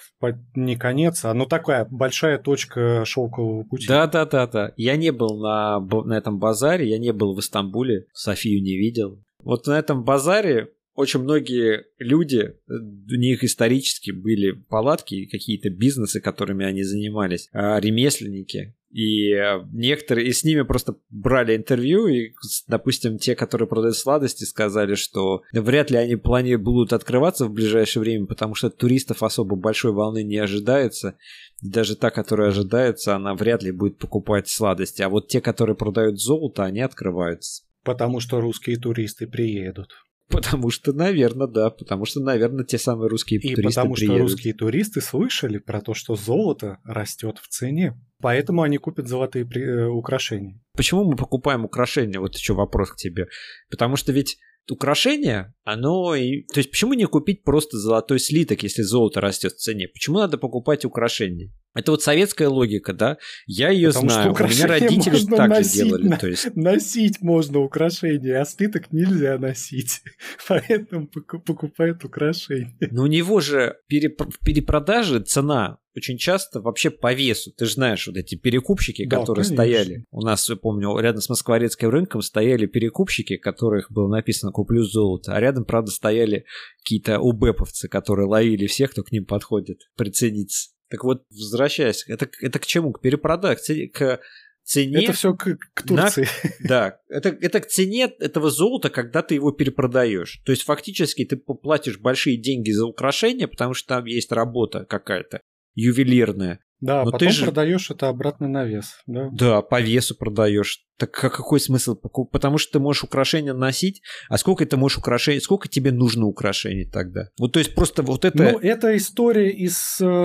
не конец, а такая большая точка шелкового пути. Да. Я не был на этом базаре, я не был в Истамбуле, Софию не видел. Вот на этом базаре очень многие люди, у них исторически были палатки, какие-то бизнесы, которыми они занимались, ремесленники. И некоторые, и с ними просто брали интервью, и, допустим, те, которые продают сладости, сказали, что вряд ли они будут открываться в ближайшее время, потому что туристов особо большой волны не ожидается. Даже та, которая ожидается, она вряд ли будет покупать сладости. А вот те, которые продают золото, они открываются. Потому что русские туристы приедут. Потому что, наверное, да. Потому что, наверное, те самые русские туристы приедут. И потому что русские туристы слышали про то, что золото растет в цене. Поэтому они купят золотые украшения. Почему мы покупаем украшения? Вот еще вопрос к тебе. Потому что ведь украшение, оно... То есть почему не купить просто золотой слиток, если золото растет в цене? Почему надо покупать украшения? Это вот советская логика, да? Я ее знаю. У меня родители так же делали. То есть... Носить можно украшения, а слиток нельзя носить. Поэтому покупают украшения. Но у него же в перепродаже цена очень часто вообще по весу. Ты же знаешь, вот эти перекупщики, Да, которые конечно. стояли. У нас, я помню, рядом с Москворецким рынком стояли перекупщики, которых было написано «Куплю золото». А рядом, правда, стояли какие-то убэповцы, которые ловили всех, кто к ним подходит, прицениться. Так вот, возвращаясь, это к чему? К перепродаже, к цене... Это все к Турции. Да, это к цене этого золота, когда ты его перепродаешь. То есть фактически ты платишь большие деньги за украшения, потому что там есть работа какая-то ювелирная. Да, но потом ты же... продаешь это обратно на вес. Да, да, по весу продаешь. Так какой смысл? Потому что ты можешь украшения носить, а сколько ты можешь украшений, сколько тебе нужно украшений тогда? Вот то есть просто вот это... Ну, это история из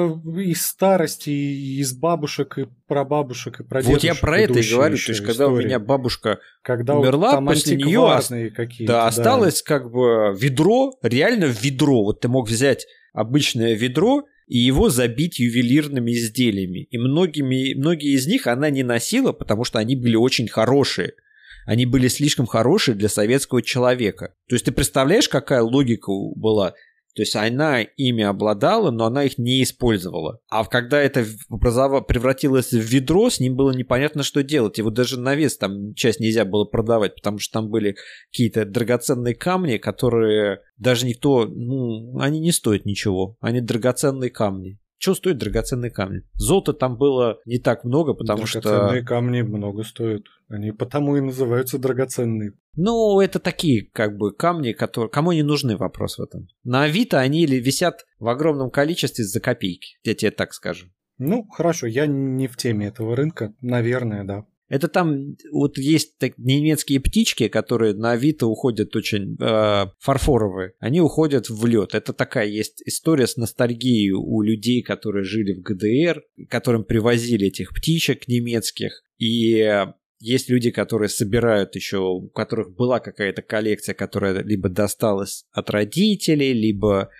старости, из бабушек и прабабушек и прадедушек. Вот я про это и говорю. То есть когда у меня бабушка умерла, там после нее какие-то, да, осталось как бы ведро, реально ведро. Вот ты мог взять обычное ведро и его забить ювелирными изделиями. И многие из них она не носила, потому что они были очень хорошие. Они были слишком хорошие для советского человека. То есть ты представляешь, какая логика была? То есть она ими обладала, но она их не использовала. А когда это превратилось в ведро, с ним было непонятно, что делать. Его даже на вес там часть нельзя было продавать, потому что там были какие-то драгоценные камни, которые даже никто... Ну, они не стоят ничего. Они драгоценные камни. Что стоят драгоценные камни? Золота там было не так много, потому что... Драгоценные камни много стоят. Они потому и называются драгоценные. Ну, это такие, как бы, камни, которые... Кому не нужны, вопрос в этом. На Авито они висят в огромном количестве за копейки, я тебе так скажу. Ну, хорошо, я не в теме этого рынка, наверное, да. Это там вот есть немецкие птички, которые на Авито уходят очень фарфоровые. Они уходят в лед. Это такая есть история с ностальгией у людей, которые жили в ГДР, которым привозили этих птичек немецких. И есть люди, которые собирают еще, у которых была какая-то коллекция, которая либо досталась от родителей, либо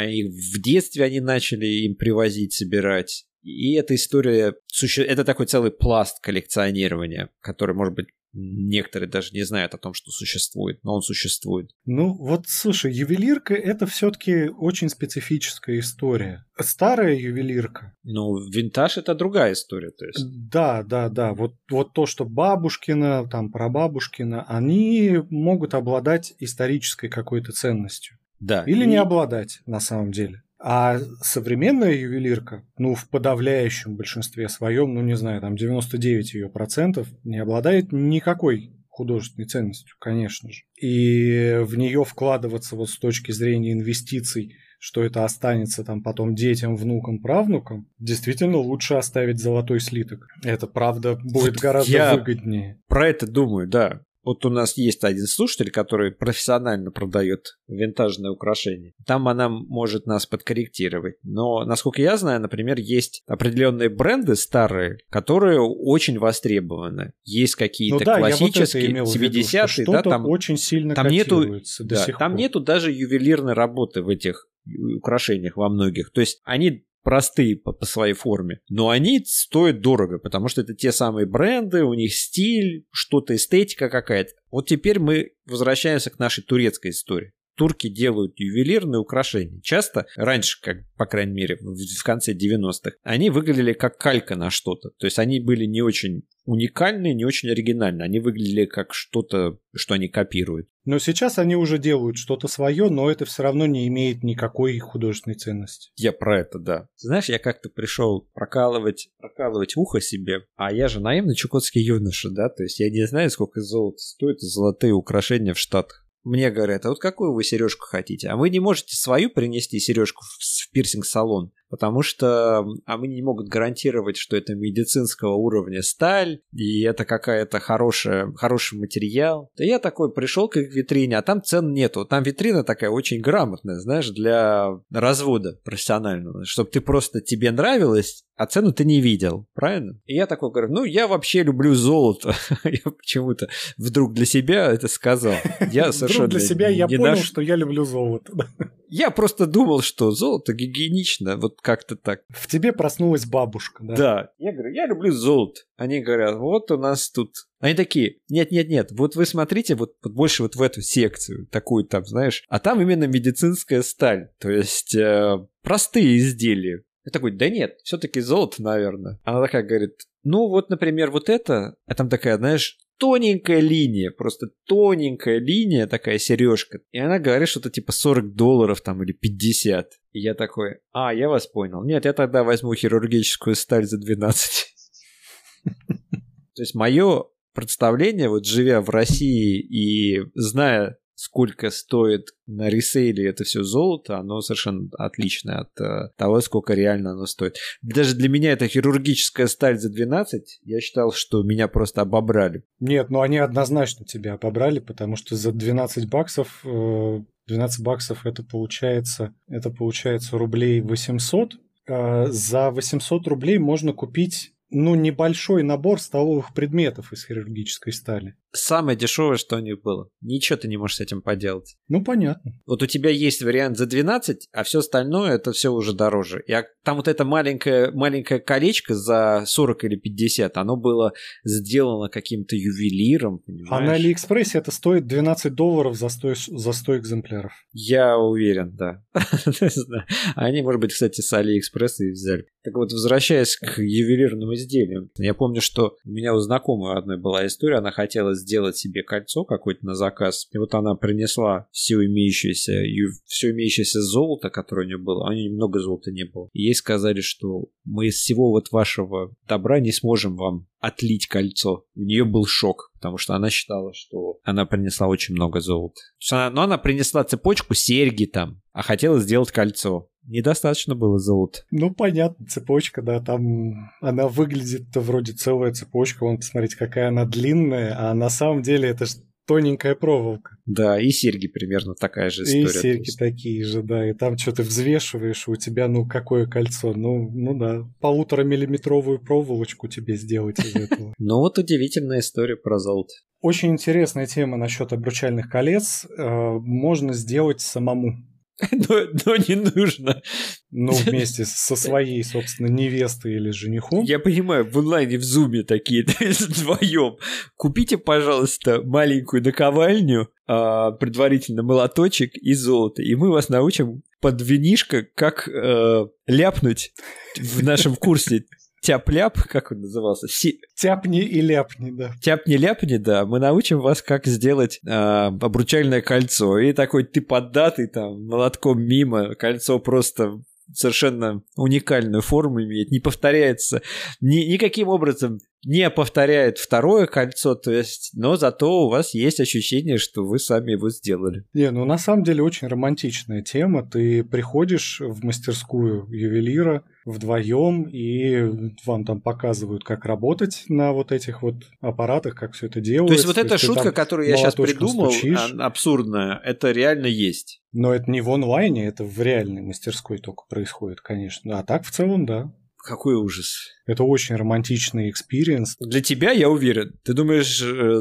в детстве они начали им привозить, собирать. И эта история, это такой целый пласт коллекционирования, который, может быть, некоторые даже не знают о том, что существует, но он существует. Ну вот, слушай, ювелирка – это все-таки очень специфическая история. Старая ювелирка. Ну, винтаж – это другая история, то есть. Да. Вот то, что бабушкина, там, прабабушкина, они могут обладать исторической какой-то ценностью. Да. Или не обладать, на самом деле. А современная ювелирка, ну, в подавляющем большинстве своем, ну, не знаю, там 99% не обладает никакой художественной ценностью, конечно же. И в нее вкладываться вот с точки зрения инвестиций, что это останется там потом детям, внукам, правнукам, действительно лучше оставить золотой слиток. Это, правда, будет вот гораздо выгоднее. Про это думаю, да. Вот у нас есть один слушатель, который профессионально продает винтажные украшения. Там она может нас подкорректировать. Но, насколько я знаю, например, есть определенные бренды старые, которые очень востребованы. Есть какие-то классические, 70-е. Да, там очень сильно там котируется до сих пор. Там нету даже ювелирной работы в этих украшениях во многих. То есть они простые по своей форме, но они стоят дорого, потому что это те самые бренды, у них стиль, что-то эстетика какая-то. Вот теперь мы возвращаемся к нашей турецкой истории. Турки делают ювелирные украшения. Часто, раньше, как, по крайней мере, в конце 90-х, они выглядели как калька на что-то. То есть они были не очень уникальные, не очень оригинальные. Они выглядели как что-то, что они копируют. Но сейчас они уже делают что-то свое, но это все равно не имеет никакой художественной ценности. Я про это, да. Знаешь, я как-то пришел прокалывать ухо себе, а я же наивный чукотский юноша, да, то есть я не знаю, сколько золота стоят золотые украшения в Штатах. Мне говорят, а вот какую вы сережку хотите? А вы не можете свою принести сережку в пирсинг-салон? потому что они не могут гарантировать, что это медицинского уровня сталь, и это какая-то хороший материал. Да я такой пришел к витрине, а там цен нету. Там витрина такая очень грамотная, знаешь, для развода профессионального, чтобы ты просто тебе нравилось, а цену ты не видел, правильно? И я такой говорю, я вообще люблю золото. Я почему-то вдруг для себя это сказал. Я совершенно для себя я понял, что я люблю золото. Я просто думал, что золото гигиенично, вот как-то так. В тебе проснулась бабушка, да? Да. Я говорю, я люблю золото. Они говорят, вот у нас тут... Они такие, нет, вот вы смотрите вот больше вот в эту секцию, такую там, знаешь, а там именно медицинская сталь, то есть простые изделия. Я такой, да нет, все-таки золото, наверное. Она такая говорит, вот, например, вот это, а там такая, знаешь, тоненькая линия, просто тоненькая линия, такая сережка. И она говорит, что это типа $40 там или 50. И я такой, я вас понял. Нет, я тогда возьму хирургическую сталь за 12. То есть мое представление, вот живя в России и зная, сколько стоит на ресейле это все золото, оно совершенно отличное от того, сколько реально оно стоит. Даже для меня это хирургическая сталь за 12, я считал, что меня просто обобрали. Нет, они однозначно тебя обобрали, потому что за $12 $12 это получается рублей 800. За 800 рублей можно купить небольшой набор столовых предметов из хирургической стали. Самое дешевое, что у них было. Ничего ты не можешь с этим поделать. Понятно. Вот у тебя есть вариант за 12, а все остальное это все уже дороже. И там вот это маленькое колечко за 40 или 50, оно было сделано каким-то ювелиром, понимаешь? А на Алиэкспрессе это стоит $12 за 100 экземпляров. Я уверен, да. Они, может быть, кстати, с Алиэкспресса и взяли. Так вот, возвращаясь к ювелирным изделиям, я помню, что у меня у знакомой одной была история, она хотела сделать себе кольцо какое-то на заказ, и вот она принесла все имеющееся золото, которое у нее было, а у нее много золота не было. И ей сказали, что мы из всего вот вашего добра не сможем вам отлить кольцо. У нее был шок, потому что она считала, что она принесла очень много золота. Но она принесла цепочку, серьги там, а хотела сделать кольцо. Недостаточно было золота. Понятно, цепочка, да, там она выглядит-то вроде целая цепочка, вон, посмотрите, какая она длинная, а на самом деле это же тоненькая проволока. Да, и серьги примерно такая же история. И серьги такие же, да, и там что ты взвешиваешь, у тебя, какое кольцо, да, 1,5-миллиметровую проволочку тебе сделать из этого. Вот удивительная история про золото. Очень интересная тема насчет обручальных колец, можно сделать самому. Но не нужно. Вместе со своей, собственно, невестой или женихом. Я понимаю, в онлайне, в зуме такие вдвоем. Купите, пожалуйста, маленькую наковальню, предварительно молоточек и золото, и мы вас научим под винишко, как ляпнуть в нашем курсе. Тяп-ляп, как он назывался? Тяпни и ляпни, да. Тяпни-ляпни, да. Мы научим вас, как сделать обручальное кольцо. И такой ты поддатый там молотком мимо, кольцо просто совершенно уникальную форму имеет, не повторяется никаким образом, не повторяет второе кольцо, то есть, но зато у вас есть ощущение, что вы сами его сделали. На самом деле очень романтичная тема. Ты приходишь в мастерскую ювелира вдвоем, и вам там показывают, как работать на вот этих вот аппаратах, как все это делается. То есть вот эта шутка, которую я сейчас придумал, абсурдная, это реально есть. Но это не в онлайне, это в реальной мастерской только происходит, конечно. А так в целом, да. Какой ужас. Это очень романтичный экспириенс. Для тебя, я уверен. Ты думаешь,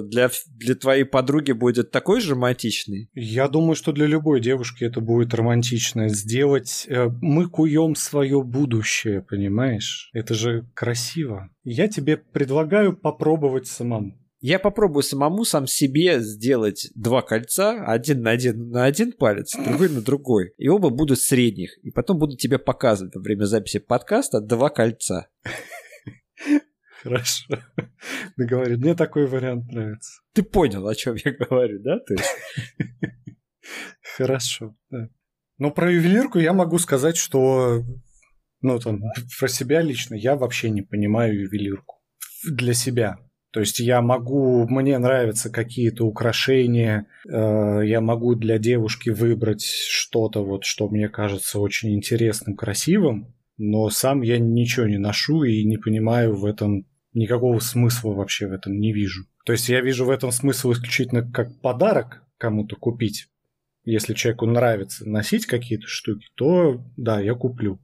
для твоей подруги будет такой же романтичный? Я думаю, что для любой девушки это будет романтично. Сделать... Мы куем свое будущее, понимаешь? Это же красиво. Я тебе предлагаю попробовать самому. Я попробую самому сам себе сделать 2 кольца, один на один палец, другой на другой. И оба будут средних. И потом буду тебе показывать во время записи подкаста 2 кольца. Хорошо. Договорю. Мне такой вариант нравится. Ты понял, о чем я говорю, да? Хорошо. Да. Про ювелирку я могу сказать, что про себя лично я вообще не понимаю ювелирку. Для себя. То есть мне нравятся какие-то украшения, я могу для девушки выбрать что-то, что мне кажется очень интересным, красивым, но сам я ничего не ношу и не понимаю в этом, никакого смысла вообще в этом не вижу. То есть я вижу в этом смысл исключительно как подарок кому-то купить. Если человеку нравится носить какие-то штуки, то да, я куплю.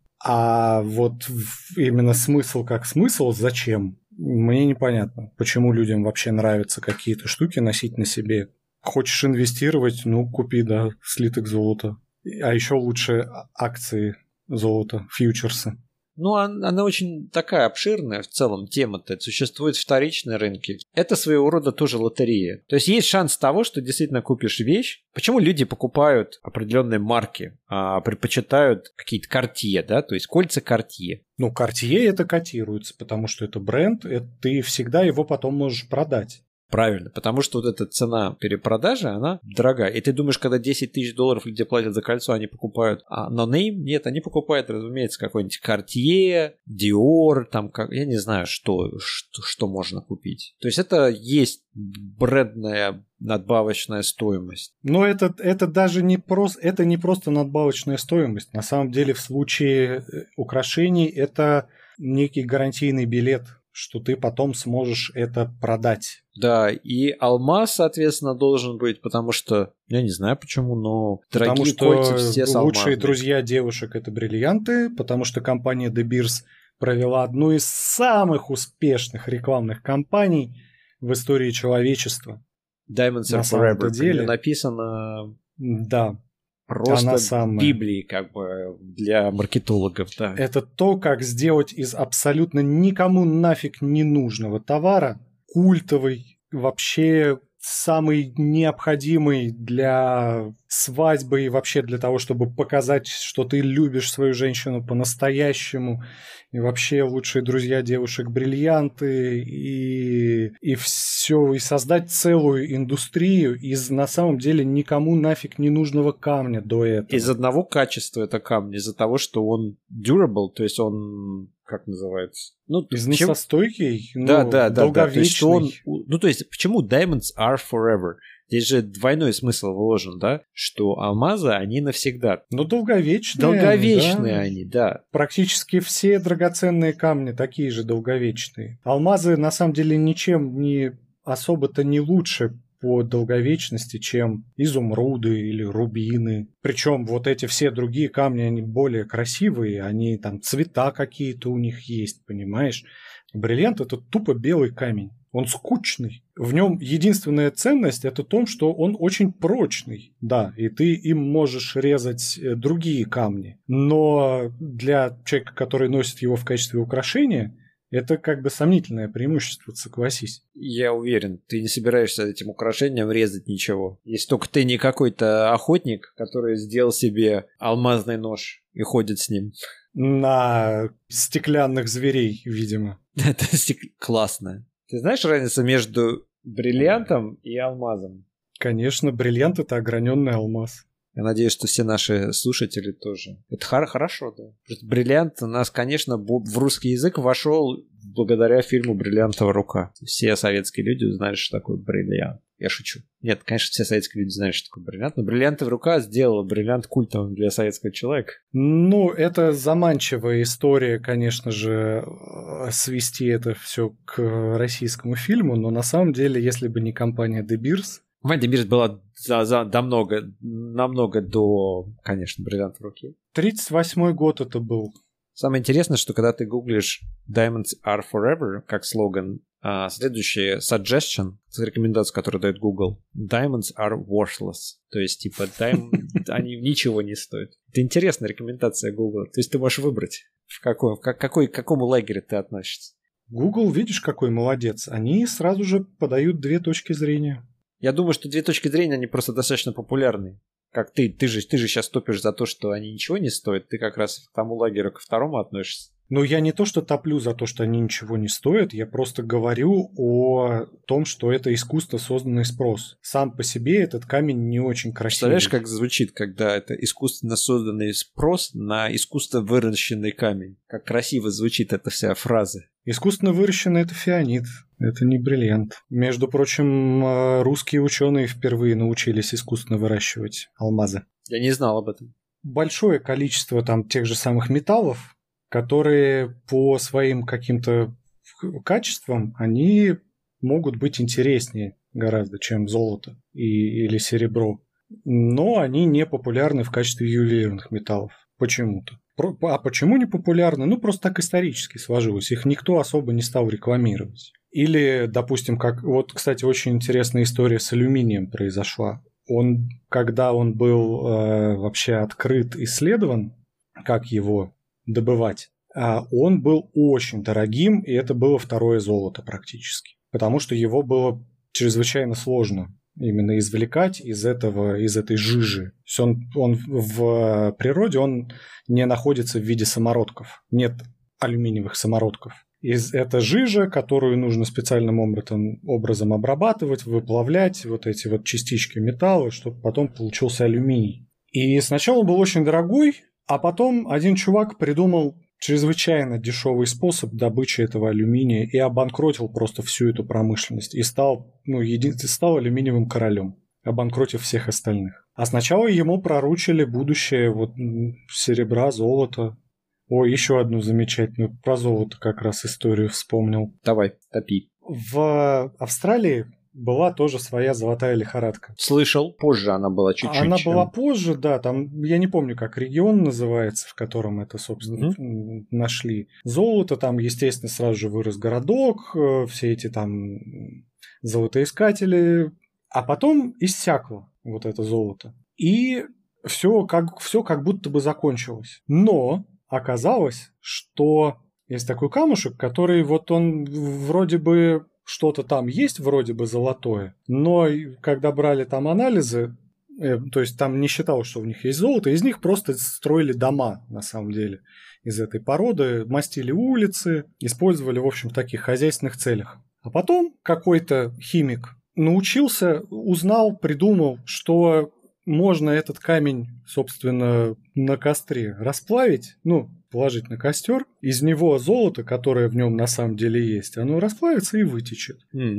А вот именно смысл как смысл, зачем, мне непонятно. Почему людям вообще нравятся какие-то штуки носить на себе. Хочешь инвестировать, ну, купи, да, слиток золота. А еще лучше акции золота, фьючерсы. Ну, она очень такая обширная в целом тема-то. Существуют вторичные рынки. Это своего рода тоже лотерея. То есть есть шанс того, что действительно купишь вещь. Почему люди покупают определенные марки, предпочитают какие-то Cartier, да? То есть кольца Cartier. Ну, Cartier это котируется, потому что это бренд, ты всегда его потом можешь продать. Правильно, потому что вот эта цена перепродажи, она дорогая. И ты думаешь, когда 10 тысяч долларов люди платят за кольцо, они покупают no name? Нет, они покупают, разумеется, какой-нибудь Cartier, Dior, там, я не знаю, что можно купить. То есть это есть брендная надбавочная стоимость. Но это даже не просто надбавочная стоимость. На самом деле в случае украшений это некий гарантийный билет, что ты потом сможешь это продать. Да, и алмаз, соответственно, должен быть, потому что, я не знаю почему, но дорогие кольца все с алмазом. Лучшие друзья девушек – это бриллианты, потому что компания De Beers провела одну из самых успешных рекламных кампаний в истории человечества. Diamonds are forever. Деле. Написано... Да. Просто Библии, как бы, для маркетологов, да. Это то, как сделать из абсолютно никому нафиг не нужного товара культовый, вообще самый необходимый для свадьбы и вообще для того, чтобы показать, что ты любишь свою женщину по-настоящему. И вообще лучшие друзья девушек бриллианты, и все, и создать целую индустрию из на самом деле никому нафиг не нужного камня до этого. Из одного качества это камень, из-за того, что он durable, то есть он, как называется? Ну, износостойкий, да, долговечный. То есть почему diamonds are forever? Здесь же двойной смысл вложен, да? Что алмазы, они навсегда. Ну, долговечные. Долговечные они, да. Практически все драгоценные камни такие же долговечные. Алмазы, на самом деле, ничем не особо-то не лучше по долговечности, чем изумруды или рубины. Причем вот эти все другие камни, они более красивые, они там цвета какие-то у них есть, понимаешь? Бриллиант – это тупо белый камень. Он скучный. В нем единственная ценность – это то, что он очень прочный. Да, и ты им можешь резать другие камни. Но для человека, который носит его в качестве украшения, это как бы сомнительное преимущество, согласись. Я уверен, ты не собираешься этим украшением резать ничего. Если только ты не какой-то охотник, который сделал себе алмазный нож и ходит с ним. На стеклянных зверей, видимо. Это классно. Ты знаешь разницу между бриллиантом и алмазом? Конечно, бриллиант – это ограненный алмаз. Я надеюсь, что все наши слушатели тоже. Это хорошо, да. Бриллиант у нас, конечно, в русский язык вошел благодаря фильму «Бриллиантовая рука». Все советские люди узнали, что такое бриллиант. Я шучу. Нет, конечно, все советские люди знают, что такое бриллиант, но «Бриллиантовая рука» сделала бриллиант культовым для советского человека. Ну, это заманчивая история, конечно же, свести это все к российскому фильму, но на самом деле, если бы не компания De Beers... Компания De Beers была намного до, конечно, «Бриллиантовой руки». 38-й год это был. Самое интересное, что когда ты гуглишь «Diamonds are forever» как слоган, следующий suggestion, рекомендация, которую дает Google, «Diamonds are worthless». То есть, типа, они ничего не стоят. Это интересная рекомендация Google. То есть ты можешь выбрать, к какому лагерю ты относишься. Google, видишь, какой молодец. Они сразу же подают две точки зрения. Я думаю, что две точки зрения, они просто достаточно популярны. Как ты же сейчас топишь за то, что они ничего не стоят, ты как раз к тому лагерю, ко второму относишься. Ну, я не то, что топлю за то, что они ничего не стоят, я просто говорю о том, что это искусственно созданный спрос. Сам по себе этот камень не очень красивый. Представляешь, как звучит, когда это искусственно созданный спрос на искусственно выращенный камень? Как красиво звучит эта вся фраза. Искусственно выращенный – это фианит, это не бриллиант. Между прочим, русские ученые впервые научились искусственно выращивать алмазы. Я не знал об этом. Большое количество там тех же самых металлов, которые по своим каким-то качествам, они могут быть интереснее гораздо, чем золото или серебро. Но они не популярны в качестве ювелирных металлов почему-то. А почему не популярны? Ну, просто так исторически сложилось. Их никто особо не стал рекламировать. Или, допустим, как... Вот, кстати, очень интересная история с алюминием произошла. Когда он был вообще открыт, исследован, как его добывать, он был очень дорогим, и это было второе золото практически. Потому что его было чрезвычайно сложно именно извлекать из этой жижи. То есть он в природе он не находится в виде самородков. Нет алюминиевых самородков. Это жижа, которую нужно специальным образом обрабатывать, выплавлять вот эти вот частички металла, чтобы потом получился алюминий. И сначала он был очень дорогой, а потом один чувак придумал чрезвычайно дешевый способ добычи этого алюминия и обанкротил просто всю эту промышленность. И стал алюминиевым королем, обанкротив всех остальных. А сначала ему пророчили будущее вот серебра, золота. О, еще одну замечательную про золото как раз историю вспомнил. Давай, топи. В Австралии была тоже своя золотая лихорадка. Слышал, позже она была чуть-чуть. Она была позже, да, там, я не помню, как регион называется, в котором это, собственно, нашли. Золото, там, естественно, сразу же вырос городок, все эти там золотоискатели, а потом иссякло вот это золото. И все как будто бы закончилось. Но оказалось, что есть такой камушек, который вот он вроде бы что-то там есть, вроде бы золотое, но когда брали там анализы, то есть там не считалось, что в них есть золото, из них просто строили дома, на самом деле, из этой породы, мастили улицы, использовали, в общем, в таких хозяйственных целях. А потом какой-то химик научился, узнал, придумал, что можно этот камень, собственно, на костре расплавить, положить на костер, из него золото, которое в нем на самом деле есть, оно расплавится и вытечет.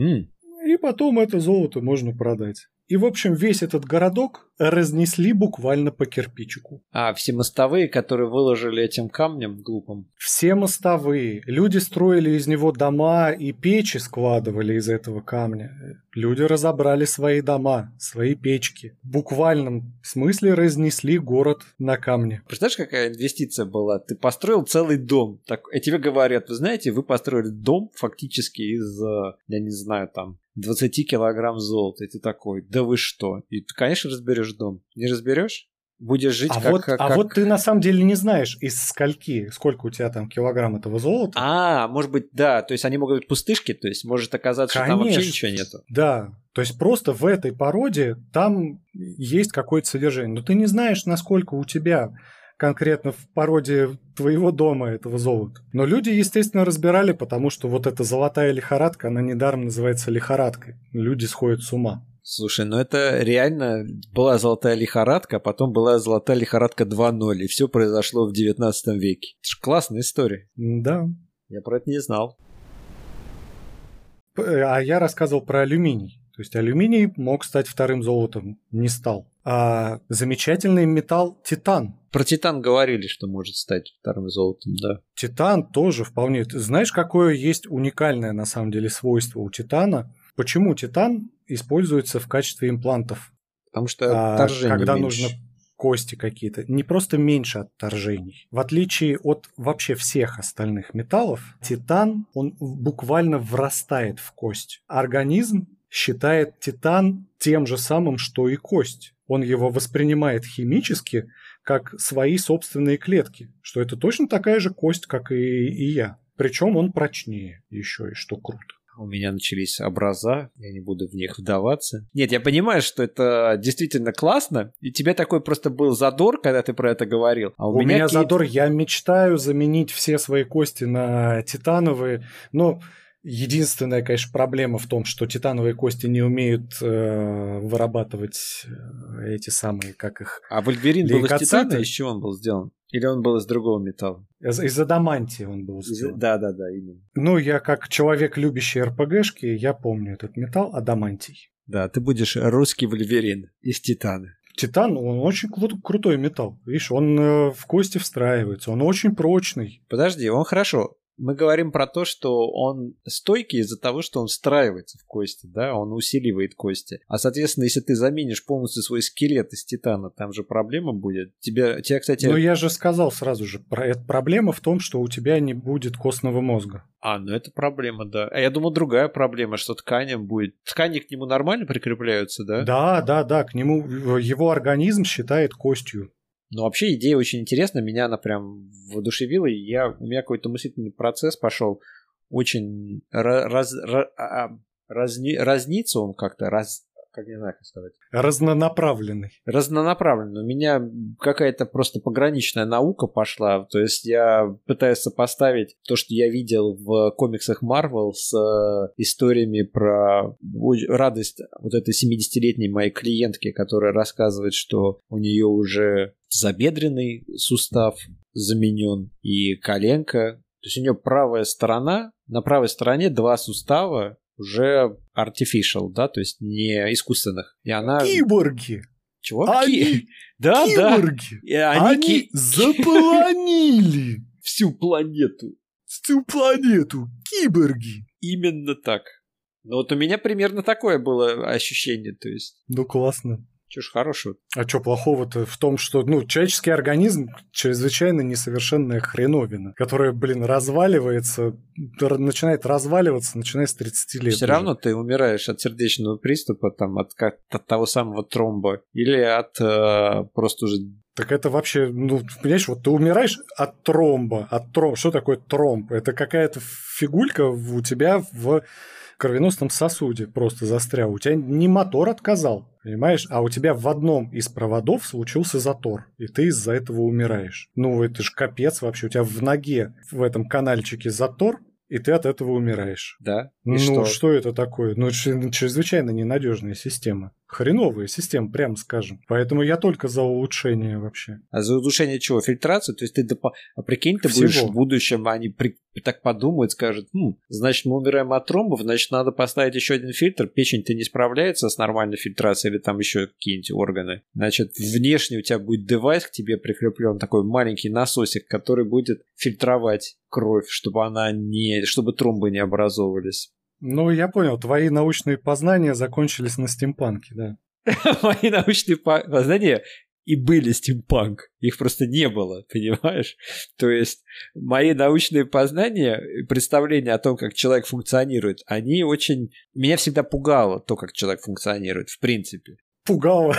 И потом это золото можно продать. И, в общем, весь этот городок разнесли буквально по кирпичику. А все мостовые, которые выложили этим камнем глупым? Все мостовые. Люди строили из него дома и печи складывали из этого камня. Люди разобрали свои дома, свои печки. В буквальном смысле разнесли город на камне. Представляешь, какая инвестиция была? Ты построил целый дом. И тебе говорят, вы знаете, вы построили дом фактически из, я не знаю, там, 20 килограмм золота. И ты такой, да вы что? И ты, конечно, разберешь дом. Не разберешь? Будешь жить вот ты на самом деле не знаешь, сколько у тебя там килограмм этого золота. Может быть, да. То есть они могут быть пустышки, то есть может оказаться, что там вообще ничего нету. Да. То есть просто в этой породе там есть какое-то содержание. Но ты не знаешь, насколько у тебя конкретно в породе твоего дома этого золота. Но люди, естественно, разбирали, потому что вот эта золотая лихорадка, она недаром называется лихорадкой. Люди сходят с ума. Слушай, это реально была золотая лихорадка, а потом была золотая лихорадка 2.0, и все произошло в 19 веке. Это же классная история. Да. Я про это не знал. А я рассказывал про алюминий. То есть алюминий мог стать вторым золотом, не стал. А замечательный металл титан. Про титан говорили, что может стать вторым золотом, да. Титан тоже вполне. Знаешь, какое есть уникальное на самом деле свойство у титана? Почему титан используется в качестве имплантов? Потому что отторжение когда меньше. Нужно кости какие-то. Не просто меньше отторжений. В отличие от вообще всех остальных металлов, титан, он буквально врастает в кость. Организм считает титан тем же самым, что и кость. Он его воспринимает химически как свои собственные клетки, что это точно такая же кость, как и я. Причем он прочнее еще, и что круто. У меня начались образа, я не буду в них вдаваться. Нет, я понимаю, что это действительно классно, и у тебя такой просто был задор, когда ты про это говорил. А у меня задор, я мечтаю заменить все свои кости на титановые, но единственная, конечно, проблема в том, что титановые кости не умеют вырабатывать эти самые, как их... А Вольверин был из титана, из чего он был сделан? Или он был из другого металла? Из адамантия он был сделан. Да, именно. Я как человек, любящий РПГшки, я помню этот металл адамантий. Да, ты будешь русский Вольверин из титана. Титан, он очень крутой металл. Видишь, он в кости встраивается, он очень прочный. Подожди, он хорошо. Мы говорим про то, что он стойкий из-за того, что он встраивается в кости, да, он усиливает кости. А, соответственно, если ты заменишь полностью свой скелет из титана, там же проблема будет. Тебя, кстати... Ну, я же сказал сразу же, проблема в том, что у тебя не будет костного мозга. Ну это проблема, да. А я думал, другая проблема, что тканям будет... Ткани к нему нормально прикрепляются, да? Да, к нему его организм считает костью. Ну, вообще идея очень интересная, меня она прям воодушевила, и у меня какой-то мыслительный процесс пошел очень разнится он как-то, как не знаю, как сказать. Разнонаправленный. Разнонаправленный. У меня какая-то просто пограничная наука пошла. То есть я пытаюсь сопоставить то, что я видел в комиксах Marvel с историями про радость вот этой 70-летней моей клиентки, которая рассказывает, что у нее уже тазобедренный сустав заменен и коленка. То есть у нее правая сторона, на правой стороне 2 сустава, уже artificial, да, то есть не искусственных. И она... Киборги! Чего? Да, киборги! Да. Они заполонили всю планету. Всю планету. Киборги! Именно так. Ну вот у меня примерно такое было ощущение, то есть... Ну, классно. Чё ж хорошего? А что плохого-то в том, что, человеческий организм чрезвычайно несовершенная хреновина, которая, разваливается, начинает разваливаться, начиная с 30 лет. Все равно ты умираешь от сердечного приступа, там, от того самого тромба, или от просто уже... Так это вообще, понимаешь, вот ты умираешь от тромба. Что такое тромб? Это какая-то фигулька у тебя в кровеносном сосуде просто застрял. У тебя не мотор отказал, понимаешь? А у тебя в одном из проводов случился затор, и ты из-за этого умираешь. Это ж капец вообще. У тебя в ноге в этом канальчике затор, и ты от этого умираешь. Да? И что это такое? Чрезвычайно ненадежная система. Хреновая система, прямо скажем. Поэтому я только за улучшение вообще. А за улучшение чего? Фильтрацию? То есть ты, прикинь, ты будешь в будущем, они так подумают, скажут, значит, мы умираем от тромбов, значит, надо поставить еще один фильтр, печень-то не справляется с нормальной фильтрацией или там еще какие-нибудь органы. Значит, внешне у тебя будет девайс к тебе прикреплен, такой маленький насосик, который будет фильтровать кровь, чтобы тромбы не образовывались. Я понял, твои научные познания закончились на стимпанке, да. Мои научные познания и были стимпанк, их просто не было, понимаешь? То есть мои научные познания, представления о том, как человек функционирует, они очень... Меня всегда пугало то, как человек функционирует, в принципе. Пугало?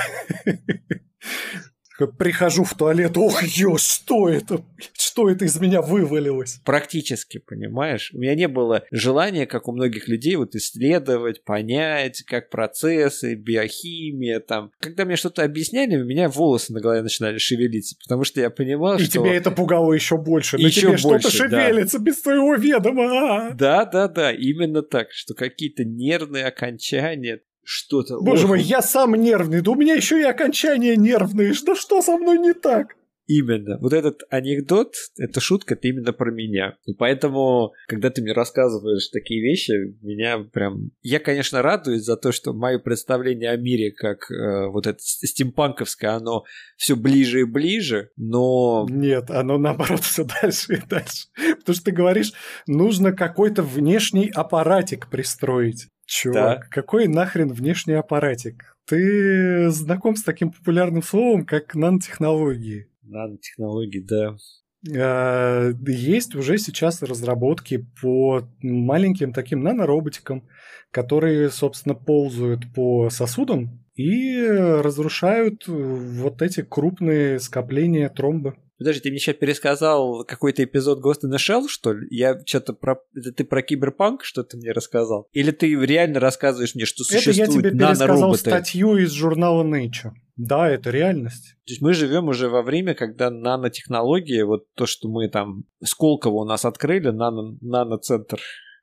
Прихожу в туалет, что это? Что это из меня вывалилось? Практически, понимаешь? У меня не было желания, как у многих людей, исследовать, понять, как процессы, биохимия, там. Когда мне что-то объясняли, у меня волосы на голове начинали шевелиться, потому что я понимал, что... И тебя это пугало еще больше. На тебе что-то шевелится без твоего ведома. Да, именно так, что какие-то нервные окончания... Что-то... Боже мой, я сам нервный, да у меня еще и окончания нервные, да что со мной не так? Именно. Вот этот анекдот, эта шутка, это именно про меня. И поэтому, когда ты мне рассказываешь такие вещи, меня прям... Я, конечно, радуюсь за то, что мое представление о мире, как вот это стимпанковское, оно все ближе и ближе, но... Нет, оно наоборот все дальше и дальше. Потому что ты говоришь, нужно какой-то внешний аппаратик пристроить. Чувак, да. Какой нахрен внешний аппаратик? Ты знаком с таким популярным словом, как нанотехнологии? Нанотехнологии, да. Есть уже сейчас разработки по маленьким таким нанороботикам, которые, собственно, ползают по сосудам и разрушают вот эти крупные скопления тромба. Подожди, ты мне сейчас пересказал какой-то эпизод Ghost in the Shell, что ли? Я что-то про... Это ты про киберпанк что-то мне рассказал? Или ты реально рассказываешь мне, что существуют нанороботы? Это я тебе пересказал статью из журнала Nature. Да, это реальность. То есть мы живем уже во время, когда нанотехнологии, вот то, что мы там... Сколково у нас открыли, наноцентр.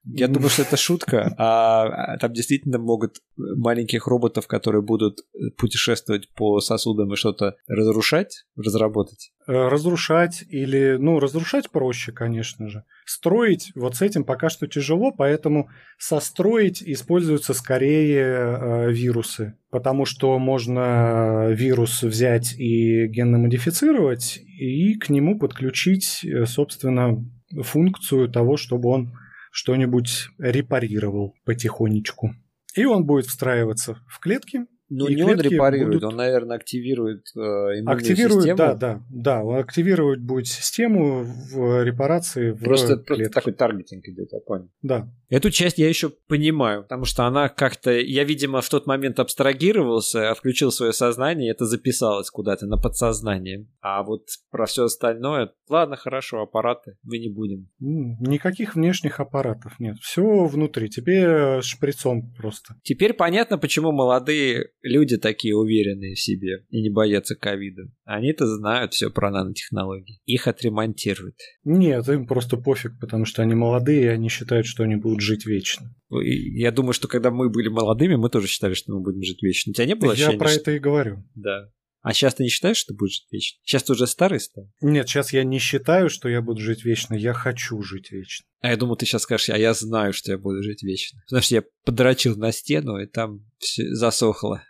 Я думаю, что это шутка, а там действительно могут маленьких роботов, которые будут путешествовать по сосудам и что-то разрушать, разработать. Разрушать или... Ну, разрушать проще, конечно же. Строить вот с этим пока что тяжело, поэтому состроить используются скорее вирусы. Потому что можно вирус взять и генно модифицировать, и к нему подключить, собственно, функцию того, чтобы он что-нибудь репарировал потихонечку. И он будет встраиваться в клетки. Ну, не он репарирует, он, наверное, активирует иммунную систему. Да, он активирует будет систему в репарации в просто клетках. Такой таргетинг идет, я понял. Да. Эту часть я еще понимаю, потому что она как-то... Я, видимо, в тот момент абстрагировался, отключил свое сознание, и это записалось куда-то на подсознание. А вот про все остальное... Ладно, хорошо, аппараты мы не будем. Никаких внешних аппаратов нет. Все внутри. Тебе шприцом просто. Теперь понятно, почему молодые люди такие уверенные в себе и не боятся ковида. Они-то знают все про нанотехнологии. Их отремонтируют. Нет, им просто пофиг, потому что они молодые, и они считают, что они будут жить вечно. Я думаю, что когда мы были молодыми, мы тоже считали, что мы будем жить вечно. У тебя не было ощущения? Я про это и говорю. Да. А сейчас ты не считаешь, что ты будешь жить вечно? Сейчас ты уже старый стал? Нет, сейчас я не считаю, что я буду жить вечно, я хочу жить вечно. А я думал, ты сейчас скажешь, а я знаю, что я буду жить вечно. Потому что я подрочил на стену, и там все засохло.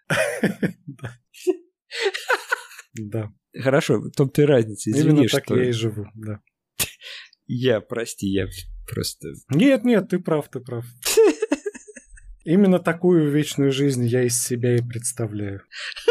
Да. Хорошо, в том-то и разница. Извини, именно так я и живу, да. Прости, я просто... Нет, ты прав. Именно такую вечную жизнь я из себя и представляю.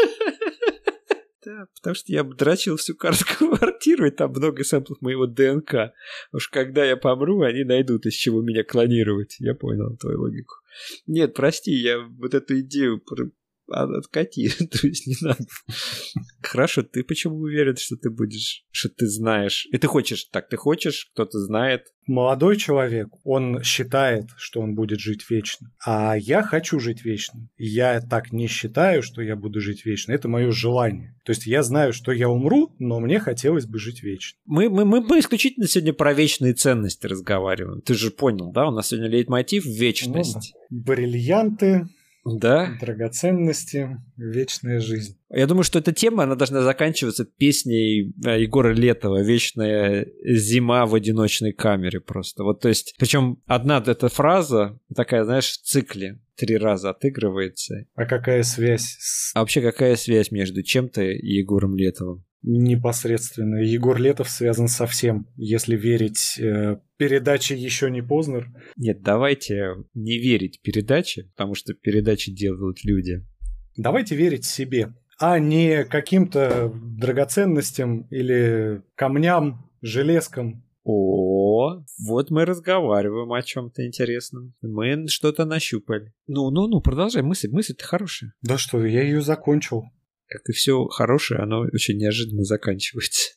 Да, потому что я дрочил всю квартиру, и там много сэмплов моего ДНК. Уж когда я помру, они найдут, из чего меня клонировать. Я понял твою логику. Нет, прости, я вот эту идею откати, то есть не надо. Хорошо, ты почему уверен, что ты будешь, что ты знаешь? И ты хочешь, кто-то знает. Молодой человек, он считает, что он будет жить вечно. А я хочу жить вечно. Я так не считаю, что я буду жить вечно. Это мое желание. То есть я знаю, что я умру, но мне хотелось бы жить вечно. Мы исключительно сегодня про вечные ценности разговариваем. Ты же понял, да? У нас сегодня лейтмотив вечность. Бриллианты. Да. Драгоценности, вечная жизнь. Я думаю, что эта тема, она должна заканчиваться песней Егора Летова «Вечная зима в одиночной камере» просто. Вот, то есть, причем одна эта фраза такая, знаешь, в цикле 3 раза отыгрывается. А какая связь? А вообще какая связь между чем-то и Егором Летовым? Непосредственно. Егор Летов связан со всем, если верить передаче «Еще не Познер». Нет, давайте не верить передаче, потому что передачи делают люди. Давайте верить себе, а не каким-то драгоценностям или камням, железкам. О, вот мы разговариваем о чем-то интересном. Мы что-то нащупали. Ну, продолжай, мысль-то хорошая. Да что, я ее закончил. Как и все хорошее, оно очень неожиданно заканчивается.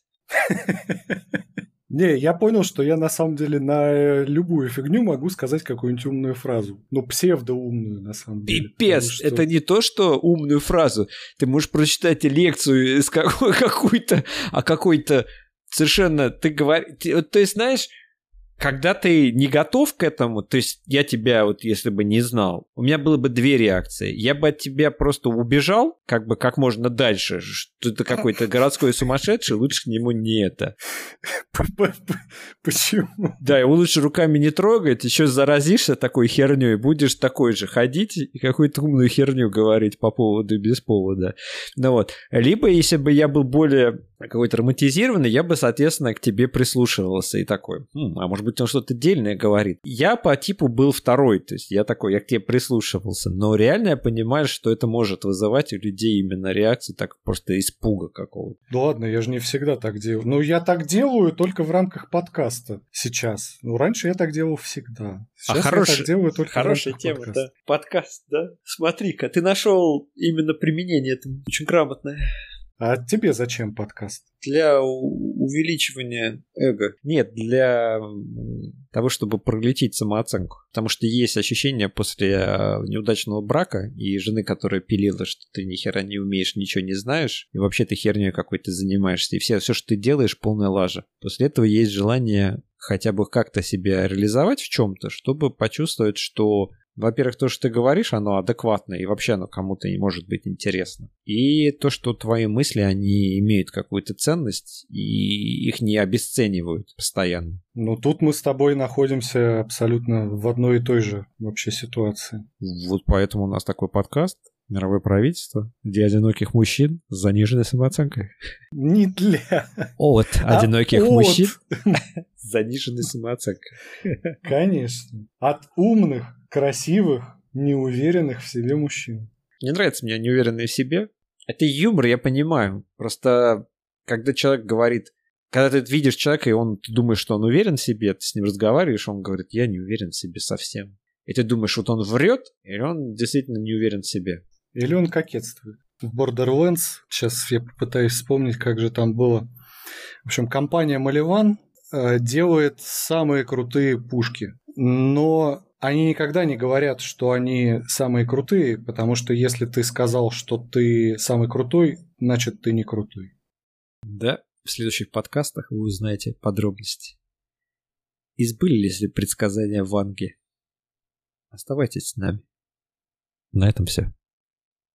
Не, я понял, что я на самом деле на любую фигню могу сказать какую-нибудь умную фразу. Ну, псевдоумную, на самом деле. Пипец! Это не то, что умную фразу. Ты можешь прочитать лекцию из какой-то совершенно... Ты говоришь... То есть, знаешь... Когда ты не готов к этому, то есть я тебя вот если бы не знал, у меня было бы 2 реакции. Я бы от тебя просто убежал, как можно дальше, что ты какой-то городской сумасшедший, лучше к нему не это. Почему? Да, его лучше руками не трогать, еще заразишься такой херней, будешь такой же ходить и какую-то умную херню говорить по поводу и без повода. Ну вот. Либо, если бы я был более какой-то романтизированный, я бы, соответственно, к тебе прислушивался и такой, а может быть, он что-то дельное говорит. Я по типу был второй, то есть я к тебе прислушивался, но реально я понимаю, что это может вызывать у людей именно реакцию так просто испуга какого-то. Да ладно, я же не всегда так делаю. Ну, я так делаю только в рамках подкаста сейчас. Ну, раньше я так делал всегда. Сейчас я так делаю только в рамках тема, подкаста. Да. Подкаст, да? Смотри-ка, ты нашел именно применение этому. Очень грамотное. А тебе зачем подкаст? Для увеличивания эго. Нет, для того, чтобы пролететь самооценку. Потому что есть ощущение после неудачного брака и жены, которая пилила, что ты ни хера не умеешь, ничего не знаешь, и вообще ты херней какой-то занимаешься, и все, что ты делаешь, полная лажа. После этого есть желание хотя бы как-то себя реализовать в чем-то, чтобы почувствовать, что, во-первых, то, что ты говоришь, оно адекватно, и вообще оно кому-то не может быть интересно. И то, что твои мысли, они имеют какую-то ценность, и их не обесценивают постоянно. Ну, тут мы с тобой находимся абсолютно в одной и той же вообще ситуации. Вот поэтому у нас такой подкаст «Мировое правительство» для одиноких мужчин с заниженной самооценкой. Не для... От одиноких мужчин от. с заниженной самооценкой. Конечно. От умных, красивых, неуверенных в себе мужчин. Не нравится мне неуверенные в себе. Это юмор, я понимаю. Просто когда человек говорит... Когда ты видишь человека, и ты думаешь, что он уверен в себе, ты с ним разговариваешь, он говорит, я не уверен в себе совсем. И ты думаешь, вот он врет, или он действительно не уверен в себе. Или он кокетствует. В Borderlands, сейчас я попытаюсь вспомнить, как же там было. В общем, компания Maliwan делает самые крутые пушки. Но они никогда не говорят, что они самые крутые, потому что если ты сказал, что ты самый крутой, значит, ты не крутой. Да, в следующих подкастах вы узнаете подробности. Избылись ли предсказания Ванги? Оставайтесь с нами. На этом все.